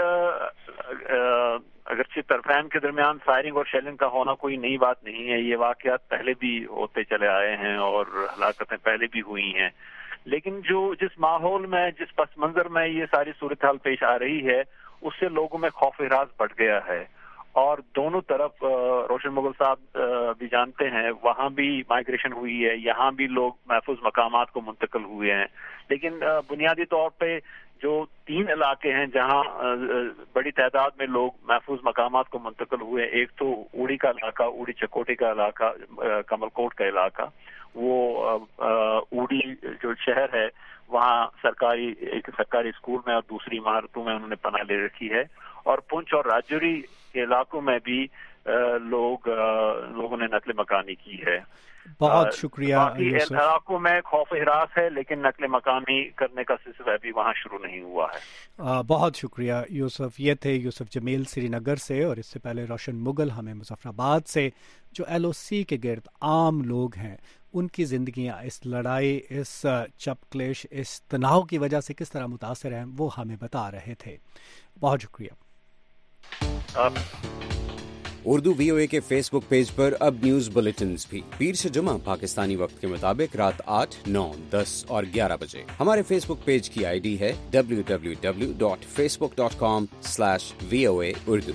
में अगरचे तरफैन के दरमियान फायरिंग और शेलिंग का होना कोई नई बात नहीं है। ये वाकयात पहले भी होते चले आए हैं और हलाकतें पहले भी हुई हैं, लेकिन जिस माहौल में, जिस पस मंजर में ये सारी सूरत हाल पेश आ रही है उससे लोगों में खौफ हिरास बढ़ गया है और दोनों तरफ रोशन मुगल साहब भी जानते हैं, वहाँ भी माइग्रेशन हुई है, यहाँ भी लोग महफूज मकामात को मुंतकिल हुए हैं। लेकिन बुनियादी तौर पे जो 3 इलाके हैं जहाँ बड़ी तादाद में लोग महफूज मकामात को मुंतकिल हुए, एक तो उड़ी का इलाका, उड़ी चकोटी का इलाका, कमलकोट का इलाका, वो उड़ी जो शहर है वहाँ एक सरकारी स्कूल में और दूसरी इमारतों में उन्होंने पनाह ले रखी है, और पुंछ और राजौरी के इलाकों में भी लोगों ने नकल मकानी की है। बहुत शुक्रिया। बाकी इलाकों में खौफ हिरास है लेकिन नकल मकानी करने का सिलसिला भी वहाँ शुरू नहीं हुआ है। बहुत शुक्रिया यूसुफ। ये थे यूसुफ जमील श्रीनगर से, और इससे पहले रोशन मुगल हमें मुजफ्फराबाद से, जो LOC के गिर्द आम लोग हैं उनकी ज़िंदगियाँ इस लड़ाई, इस चपक्लेश, इस तनाव की वजह से किस तरह मुतासर हैं वो हमें बता रहे थे। बहुत शुक्रिया। उर्दू VOA के फेसबुक पेज पर अब न्यूज बुलेटिन्स भी पीर से जुमा पाकिस्तानी वक्त के मुताबिक रात 8, 9, 10 और 11 बजे। हमारे फेसबुक पेज की ID है www.facebook.com/VOA Urdu।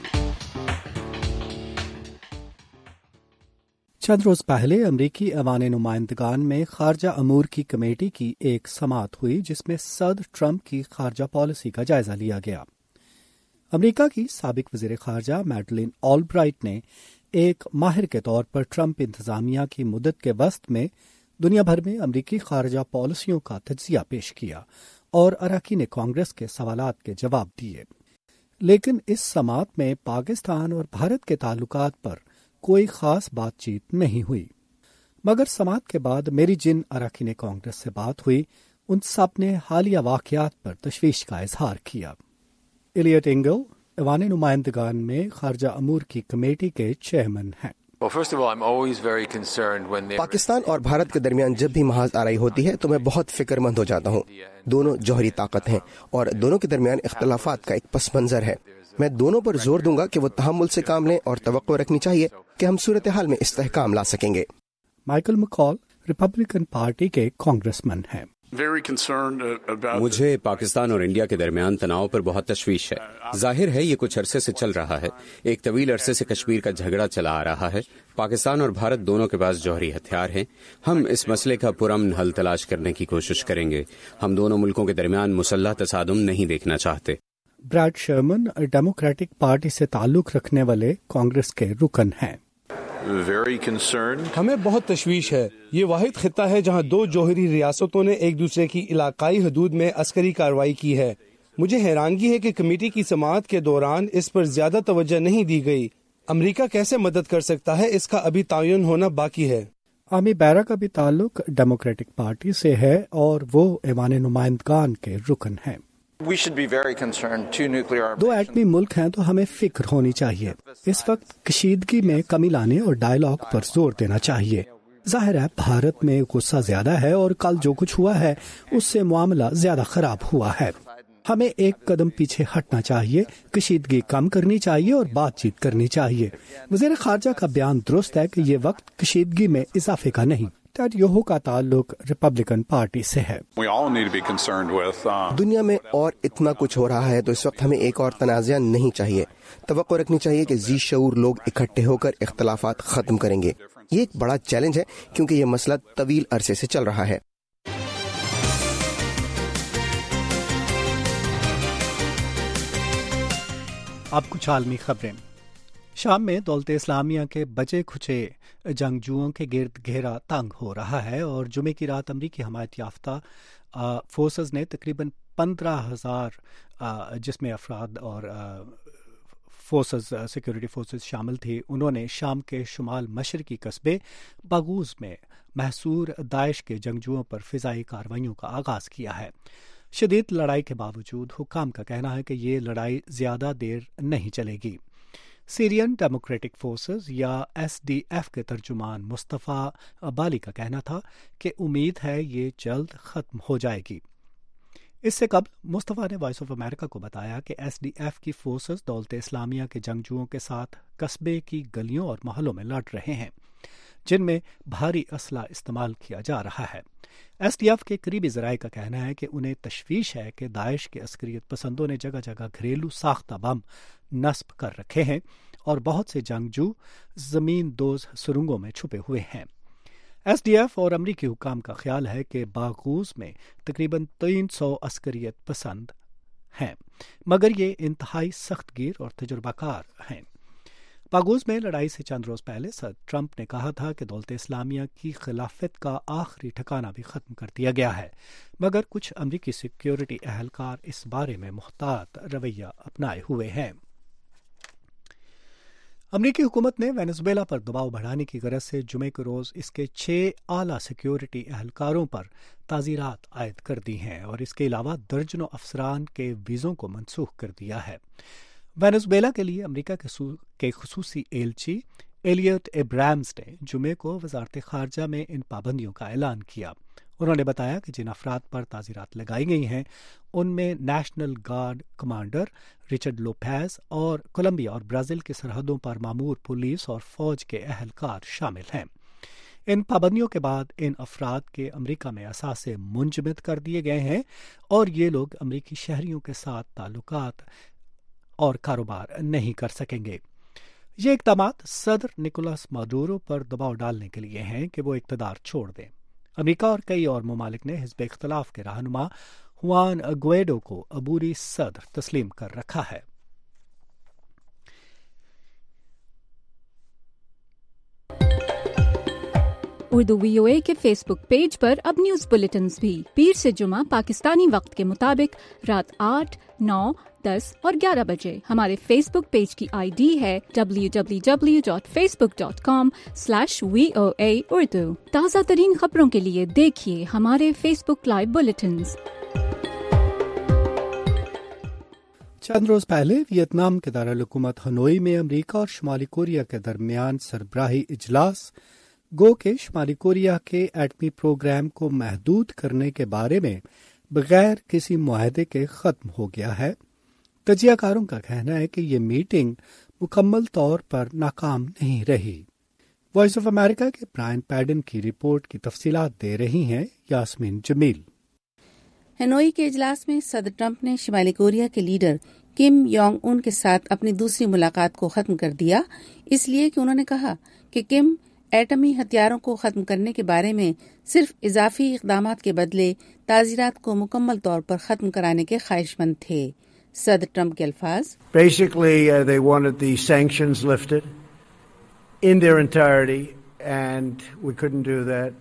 चंद रोज पहले अमरीकी ऐवान नुमाइंदगान में खारजा अमूर की कमेटी की एक समाअत हुई जिसमें सदर ट्रंप की खारजा पॉलिसी का जायजा लिया गया। अमेरिका की साबिक वज़ीर खारजा मैडलिन ऑलब्राइट ने एक माहिर के तौर पर ट्रंप इंतजामिया की मुद्दत के वस्त में दुनिया भर में अमरीकी खारजा पॉलिसियों का तज्जिया पेश किया और अरकान कांग्रेस के सवालात के जवाब दिए। लेकिन इस समाअत में पाकिस्तान और भारत के ताल्लुकात पर कोई खास बातचीत नहीं हुई, मगर समाअत के बाद मेरी जिन अरकान कांग्रेस से बात हुई उन सब ने हालिया वाकयात पर तशवीश का इजहार किया। इलियट इंगल ऐवान नुमाइंदगान में खारजा अमूर की कमेटी के चेयरमैन हैं। पाकिस्तान और भारत के दरमियान जब भी महाज आराई होती है तो मैं बहुत फिक्रमंद हो जाता हूँ। दोनों जौहरी ताकत हैं और दोनों के दरमियान इख्तलाफात का एक पस मंजर है। मैं दोनों पर जोर दूंगा कि वो तहम्मुल से काम लें और तवक्को रखनी चाहिए कि हम सूरत हाल में इस्तेहकाम ला सकेंगे। माइकल मकॉल रिपब्लिकन पार्टी के कांग्रेसमैन हैं। मुझे पाकिस्तान और इंडिया के दरमियान तनाव पर बहुत तशवीश है। जाहिर है ये कुछ अरसे से चल रहा है। एक तवील अरसे से कश्मीर का झगड़ा चला आ रहा है। पाकिस्तान और भारत दोनों के पास जौहरी हथियार हैं। हम इस मसले का पुरअमन हल तलाश करने की कोशिश करेंगे। हम दोनों मुल्कों के दरमियान मुसल्लह तसादुम नहीं देखना चाहते। ब्रैड शर्मन डेमोक्रेटिक पार्टी से ताल्लुक रखने वाले कांग्रेस के रुकन हैं। हमें बहुत तशवीश है। ये वाहिद खित्ता है जहां दो जौहरी रियासतों ने एक दूसरे की इलाकाई हदूद में अस्करी कार्रवाई की है। मुझे हैरानगी है कि कमेटी की समाअत के दौरान इस पर ज्यादा तवज्जो नहीं दी गई। अमेरिका कैसे मदद कर सकता है, इसका अभी तयन होना बाकी है। आमी बैरा का भी ताल्लुक डेमोक्रेटिक पार्टी से है और वो ऐवान नुमाइंदगान के रुकन हैं। दो एटमी मुल्क हैं तो हमें फिक्र होनी चाहिए। इस वक्त कशीदगी में कमी लाने और डायलॉग पर जोर देना चाहिए। जाहिर है भारत में गुस्सा ज्यादा है और कल जो कुछ हुआ है उससे मामला ज्यादा खराब हुआ है। हमें एक कदम पीछे हटना चाहिए, कशीदगी कम करनी चाहिए और बातचीत करनी चाहिए। वज़ीर ख़ारजा का बयान दुरुस्त है कि ये वक्त कशीदगी में इजाफे का नहीं। टेड योहो का ताल्लुक रिपब्लिकन पार्टी से है। दुनिया में और इतना कुछ हो रहा है तो इस वक्त हमें एक और तनाज़ा नहीं चाहिए। तवक्को रखनी चाहिए कि जी शऊर लोग इकट्ठे होकर इख्तलाफात खत्म करेंगे। ये एक बड़ा चैलेंज है क्योंकि ये मसला तवील अरसे से चल रहा है। अब कुछ आलमी खबरें। शाम में दौलते इस्लामिया के बचे खुचे जंगजुओं के गिर्द घेरा तंग हो रहा है और जुमे की रात अमरीकी हमायत याफ्ता फोर्सेस ने तकरीबन 15,000 जिसमें अफराद और फोर्सेस सिक्योरिटी फोर्सेस शामिल थी, उन्होंने शाम के शुमाल मशरकी कस्बे बागूज में महसूर दाइश के जंगजुओं पर फिजाई कार्रवाइयों का आगाज किया है। शदीद लड़ाई के बावजूद हुक्काम का कहना है कि ये लड़ाई ज्यादा देर नहीं चलेगी। सीरियन डेमोक्रेटिक फोर्सेस या SDF के तर्जुमान मुस्तफ़ा बाली का कहना था कि उम्मीद है ये जल्द खत्म हो जाएगी। इससे कबल मुस्तफ़ा ने वॉइस ऑफ अमेरिका को बताया कि SDF की फोर्सेस दौलत इस्लामिया के जंगजुओं के साथ कस्बे की गलियों और मोहल्लों में लड़ रहे हैं जिनमें भारी असला इस्तेमाल किया जा रहा है। SDF के करीबी ज़राए का कहना है कि उन्हें तशवीश है कि दाइश के अस्करियत पसंदों ने जगह जगह घरेलू साख्ता बम नस्ब कर रखे हैं और बहुत से जंगजू जमीन दोज सुरंगों में छुपे हुए हैं। SDF और अमरीकी हुकाम का ख्याल है कि बागूज में तकरीबन 300 अस्करियत पसंद हैं, मगर ये इंतहाई सख्तगीर और तजुर्बाकार हैं। बागूज में लड़ाई से चंद रोज पहले सदर ट्रंप ने कहा था कि दौलत इस्लामिया की खिलाफत का आखिरी ठिकाना भी खत्म कर दिया गया है, मगर कुछ अमरीकी सिक्योरिटी अहलकार इस बारे में मुहतात रवैया अपनाए हुए हैं। अमरीकी हुकूमत ने वेनेजुएला पर दबाव बढ़ाने की गरज से जुमे के रोज इसके 6 आला सिक्योरिटी एहलकारों पर ताज़ीरात आयद कर दी हैं और इसके अलावा दर्जनों अफसरान के वीज़ों को मनसूख कर दिया है। वेनेजुएला के लिए अमरीका के खुसूसी एलची एलियट एब्राम्स ने जुमे को वजारत खारजा में इन पाबंदियों का ऐलान किया। उन्होंने बताया कि जिन अफराद पर ताज़ीरात लगाई गई हैं उनमें national guard commander Richard Lopez और कोलंबिया और ब्राज़ील की सरहदों पर मामूर पुलिस और फौज के अहलकार शामिल हैं। इन पाबंदियों के बाद इन अफराद के अमरीका में असासे मुंजमद कर दिए गए हैं और ये लोग अमरीकी शहरियों के साथ ताल्लुकात और कारोबार नहीं कर सकेंगे। ये इक़दामात सदर निकोलस मादुरो पर दबाव डालने के लिए हैं कि वो इक़्तिदार छोड़ दें। अमरीका और कई और ममालिक ने हिज़्ब इख्तिलाफ के रहनुमा हुआन गुएडो को अबूरी सदर तस्लीम कर रखा है। उर्दू VOA के फेसबुक पेज पर अब न्यूज बुलेटिन्स भी पीर से जुमा पाकिस्तानी वक्त के मुताबिक रात 8, 9, 10 और 11 बजे। हमारे फेसबुक पेज की ID है www.facebook.com/VOA उर्दू। ताज़ा तरीन खबरों के लिए देखिए हमारे फेसबुक लाइव बुलेटिन्स। चंद रोज पहले वियतनाम के दारुल हुकूमत हनोई में अमरीका और शुमाली कोरिया के दरमियान सरबराही इजलास गो के शुमाली कोरिया के एटमी प्रोग्राम को महदूद करने के बारे में बगैर किसी मुआहदे के खत्म हो गया है। तजियाकारों का कहना है कि ये मीटिंग मुकम्मल तौर पर नाकाम नहीं रही। वॉइस ऑफ अमेरिका के ब्रायन पैडन की रिपोर्ट की तफसीलात दे रही हैं यास्मीन जमील। हनोई के इजलास में सदर ट्रंप ने शिमाली कोरिया के लीडर किम योंग उन के साथ अपनी दूसरी मुलाकात को खत्म कर दिया, इसलिए कि उन्होंने कहा कि किम एटमी हथियारों को खत्म करने के बारे में सिर्फ इजाफी इकदामात के बदले ताज़ीरात को मुकम्मल तौर पर खत्म कराने के ख्वाहिशमंद थे। सदर ट्रंप के अल्फाज, Basically, they wanted the sanctions lifted in their entirety, and we couldn't do that.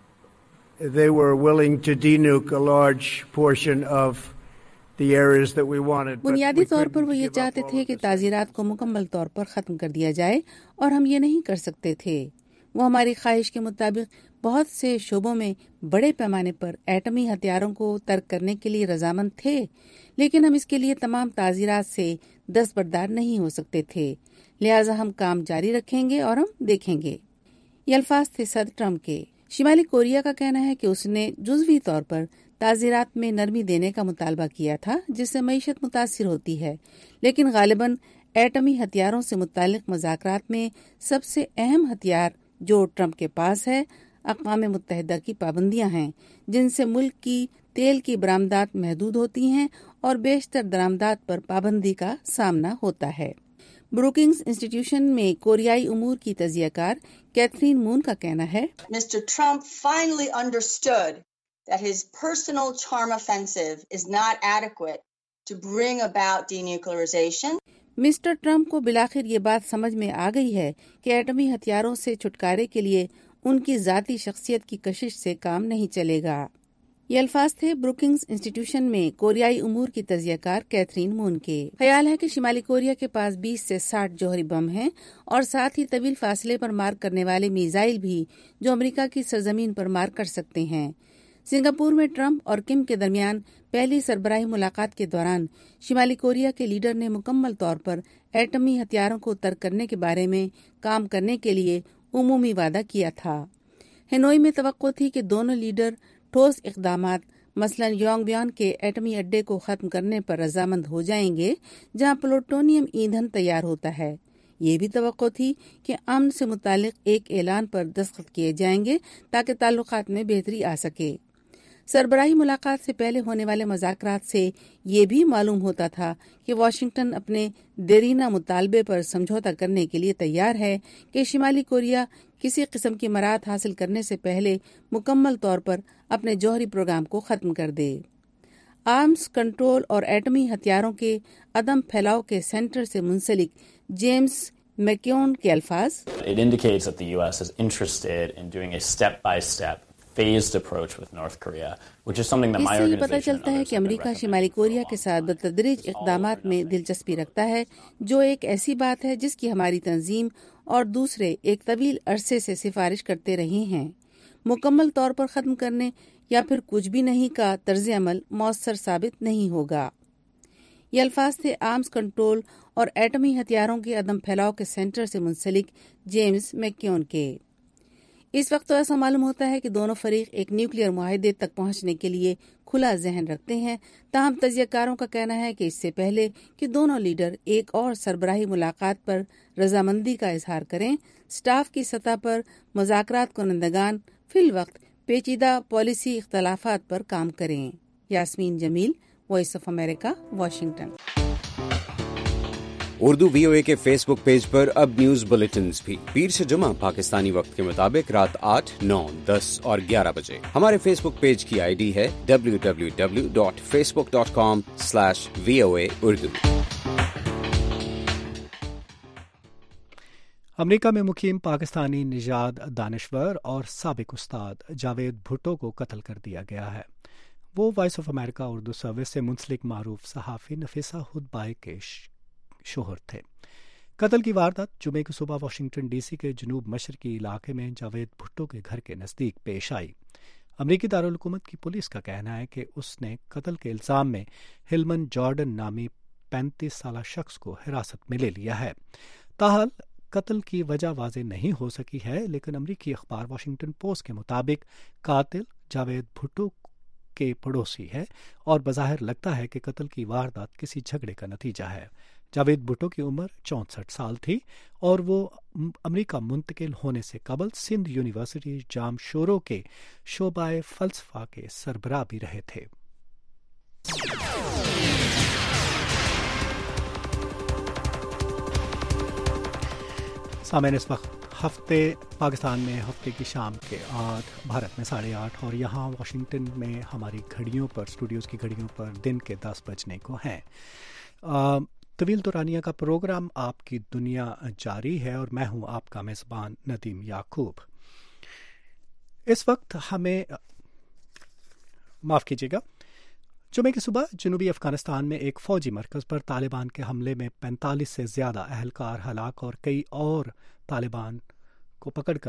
They were willing to denuke a large portion of the areas that we wanted. बुनियादी तौर पर वो ये चाहते थे कि ताज़ीरात को मुकम्मल तौर पर ख़त्म कर दिया जाए, और हम ये नहीं कर सकते थे। वो हमारी ख्वाहिश के मुताबिक बहुत से शोबों में बड़े पैमाने पर एटमी हथियारों को तर्क करने के लिए रजामंद थे, लेकिन हम इसके लिए तमाम ताज़ीरात से दस्तबरदार नहीं हो सकते थे। लिहाजा हम काम जारी रखेंगे और हम देखेंगे। ये अल्फाज थे सदर ट्रंप के। शिमाली कोरिया का कहना है कि उसने जुज़वी तौर पर ताज़ीरात में नरमी देने का मुतालबा किया था, जिससे मईशत मुतासिर होती है, लेकिन गालिबन एटमी हथियारों से मुतालिक मज़ाकरात में सबसे अहम हथियार जो ट्रंप के पास है अक़वाम मुत्तहिदा की पाबंदियां हैं, जिनसे मुल्क की तेल की बरामदात महदूद होती हैं और बेशतर दरामदात पर पाबंदी का सामना होता है। ब्रुकिंग्स इंस्टीट्यूशन में कोरियाई उमूर की तजियाकार कैथरीन मून का कहना है, Mr. Trump finally understood that his personal charm offensive is not adequate to bring about denuclearization. Mister Trump को बिलाखिर ये बात समझ में आ गई है कि एटमी हथियारों से छुटकारे के लिए उनकी जाती शख्सियत की कशिश से काम नहीं चलेगा। ये अल्फाज थे ब्रुकिंग्स इंस्टीट्यूशन में कोरियाई उमूर की तजियाकार कैथरीन मून के। ख्याल है कि शिमाली कोरिया के पास 20 से 60 जौहरी बम हैं और साथ ही तवील फासले पर मार करने वाले मिसाइल भी, जो अमेरिका की सरजमीन पर मार कर सकते हैं। सिंगापुर में ट्रंप और किम के दरमियान पहली सरबराही मुलाकात के दौरान शिमाली कोरिया के लीडर ने मुकम्मल तौर पर एटमी हथियारों को तर्क करने के बारे में काम करने के लिए उमूमी वादा किया था। हनोई में तवक्को थी कि दोनों लीडर ठोस इक़दामात मसलन योंगबियोन के एटमी अड्डे को खत्म करने पर रजामंद हो जाएंगे, जहां प्लूटोनियम ईंधन तैयार होता है। ये भी तवक्को थी कि अमन से मुतालिक एक ऐलान पर दस्तखत किए जाएंगे ताकि ताल्लुकात में बेहतरी आ सके। सरबराही मुलाकात से पहले होने वाले मज़ाकरात से ये भी मालूम होता था कि वाशिंगटन अपने देरीना मुतालबे पर समझौता करने के लिए तैयार है कि शिमाली कोरिया किसी किस्म की मराहत हासिल करने से पहले मुकम्मल तौर पर अपने जौहरी प्रोग्राम को ख़त्म कर दे। आर्म्स कंट्रोल और एटमी हथियारों के अदम फैलाव के सेंटर से मुंसलिक जेम्स मैक्योन के अल्फाज, It indicates that the U.S. is interested in doing a step-by-step phased approach with North Korea, which is something that my इससे organization पता चलता है कि अमेरिका शिमाली कोरिया के साथ बतदरीज इक़दामात में दिलचस्पी रखता है, जो एक ऐसी बात है जिसकी हमारी तंजीम और दूसरे एक तवील अरसे से सिफारिश करते रहे हैं। मुकम्मल तौर पर ख़त्म करने या फिर कुछ भी नहीं का तर्ज अमल मौसर साबित नहीं होगा। ये अल्फाज थे आर्म्स कंट्रोल और एटमी हथियारों के अदम फैलाव के सेंटर से मुंसलिक जेम्स मैक्योन के। इस वक्त तो ऐसा मालूम होता है कि दोनों फरीक एक न्यूक्लियर मुआहदे तक पहुंचने के लिए खुला जहन रखते हैं। ताहम तजियाकारों का कहना है कि इससे पहले कि दोनों लीडर एक और सरबराही मुलाकात पर रजामंदी का इजहार करें, स्टाफ की सतह पर मुज़ाकरात कुनंदगान फिल वक्त पेचीदा पॉलिसी इख्तलाफात पर काम करें। Yasmeen Jamil, voice of America, Washington. Urdu VOA के फेसबुक पेज पर अब न्यूज बुलेटिन्स भी पीर से जुमा पाकिस्तानी वक्त के मुताबिक रात 8, 9, 10 और 11 बजे। हमारे फेसबुक पेज की ID है www.facebook.com/VOA Urdu। अमेरिका में मुकीम पाकिस्तानी निजाद दानिश्वर और साबिक उस्ताद जावेद भुट्टो को कत्ल कर दिया गया है। वो Voice of America Urdu service से मुंसलिक मारूफ सहाफ़ी नफीसा हुदबाई के शोहर थे। कत्ल की वारदात जुमे की सुबह वाशिंगटन DC के जनूब मशरकी इलाके में जावेद भुट्टो के घर के नज़दीक पेश आई। अमरीकी दारुल हुकूमत की पुलिस का कहना है कि उसने कत्ल के इल्ज़ाम में हिलमन जॉर्डन नामी 35 साला शख्स को हिरासत में ले लिया है। ताहल कत्ल की वजह वाज़ेह नहीं हो सकी है, लेकिन अमरीकी अखबार वाशिंगटन पोस्ट के मुताबिक कातिल जावेद भुट्टो के पड़ोसी है और बज़ाहिर लगता है कि कत्ल की वारदात किसी झगड़े का नतीजा है। जावेद भुट्टो की उम्र 64 साल थी और वो अमेरिका मुंतकिल होने से कबल सिंध यूनिवर्सिटी जाम शोरो के शोबाए फ़लसफ़ा के सरबराह भी रहे थे। सामने इस वक्त पाकिस्तान में हफ्ते की शाम के 8, भारत में 8:30 और यहाँ वाशिंगटन में हमारी घड़ियों पर, स्टूडियोज़ की घड़ियों पर दिन के 10 बजने को हैं। तवील दुरानिया का प्रोग्राम आपकी दुनिया जारी है और मैं हूँ आपका मेज़बान नदीम याकूब। इस वक्त हमें माफ़ कीजिएगा, जुमे की सुबह जनूबी अफगानिस्तान में एक फ़ौजी मरकज़ पर तालिबान के हमले में 45 से ज़्यादा अहलकार हलाक और कई और तालिबान को पकड़कर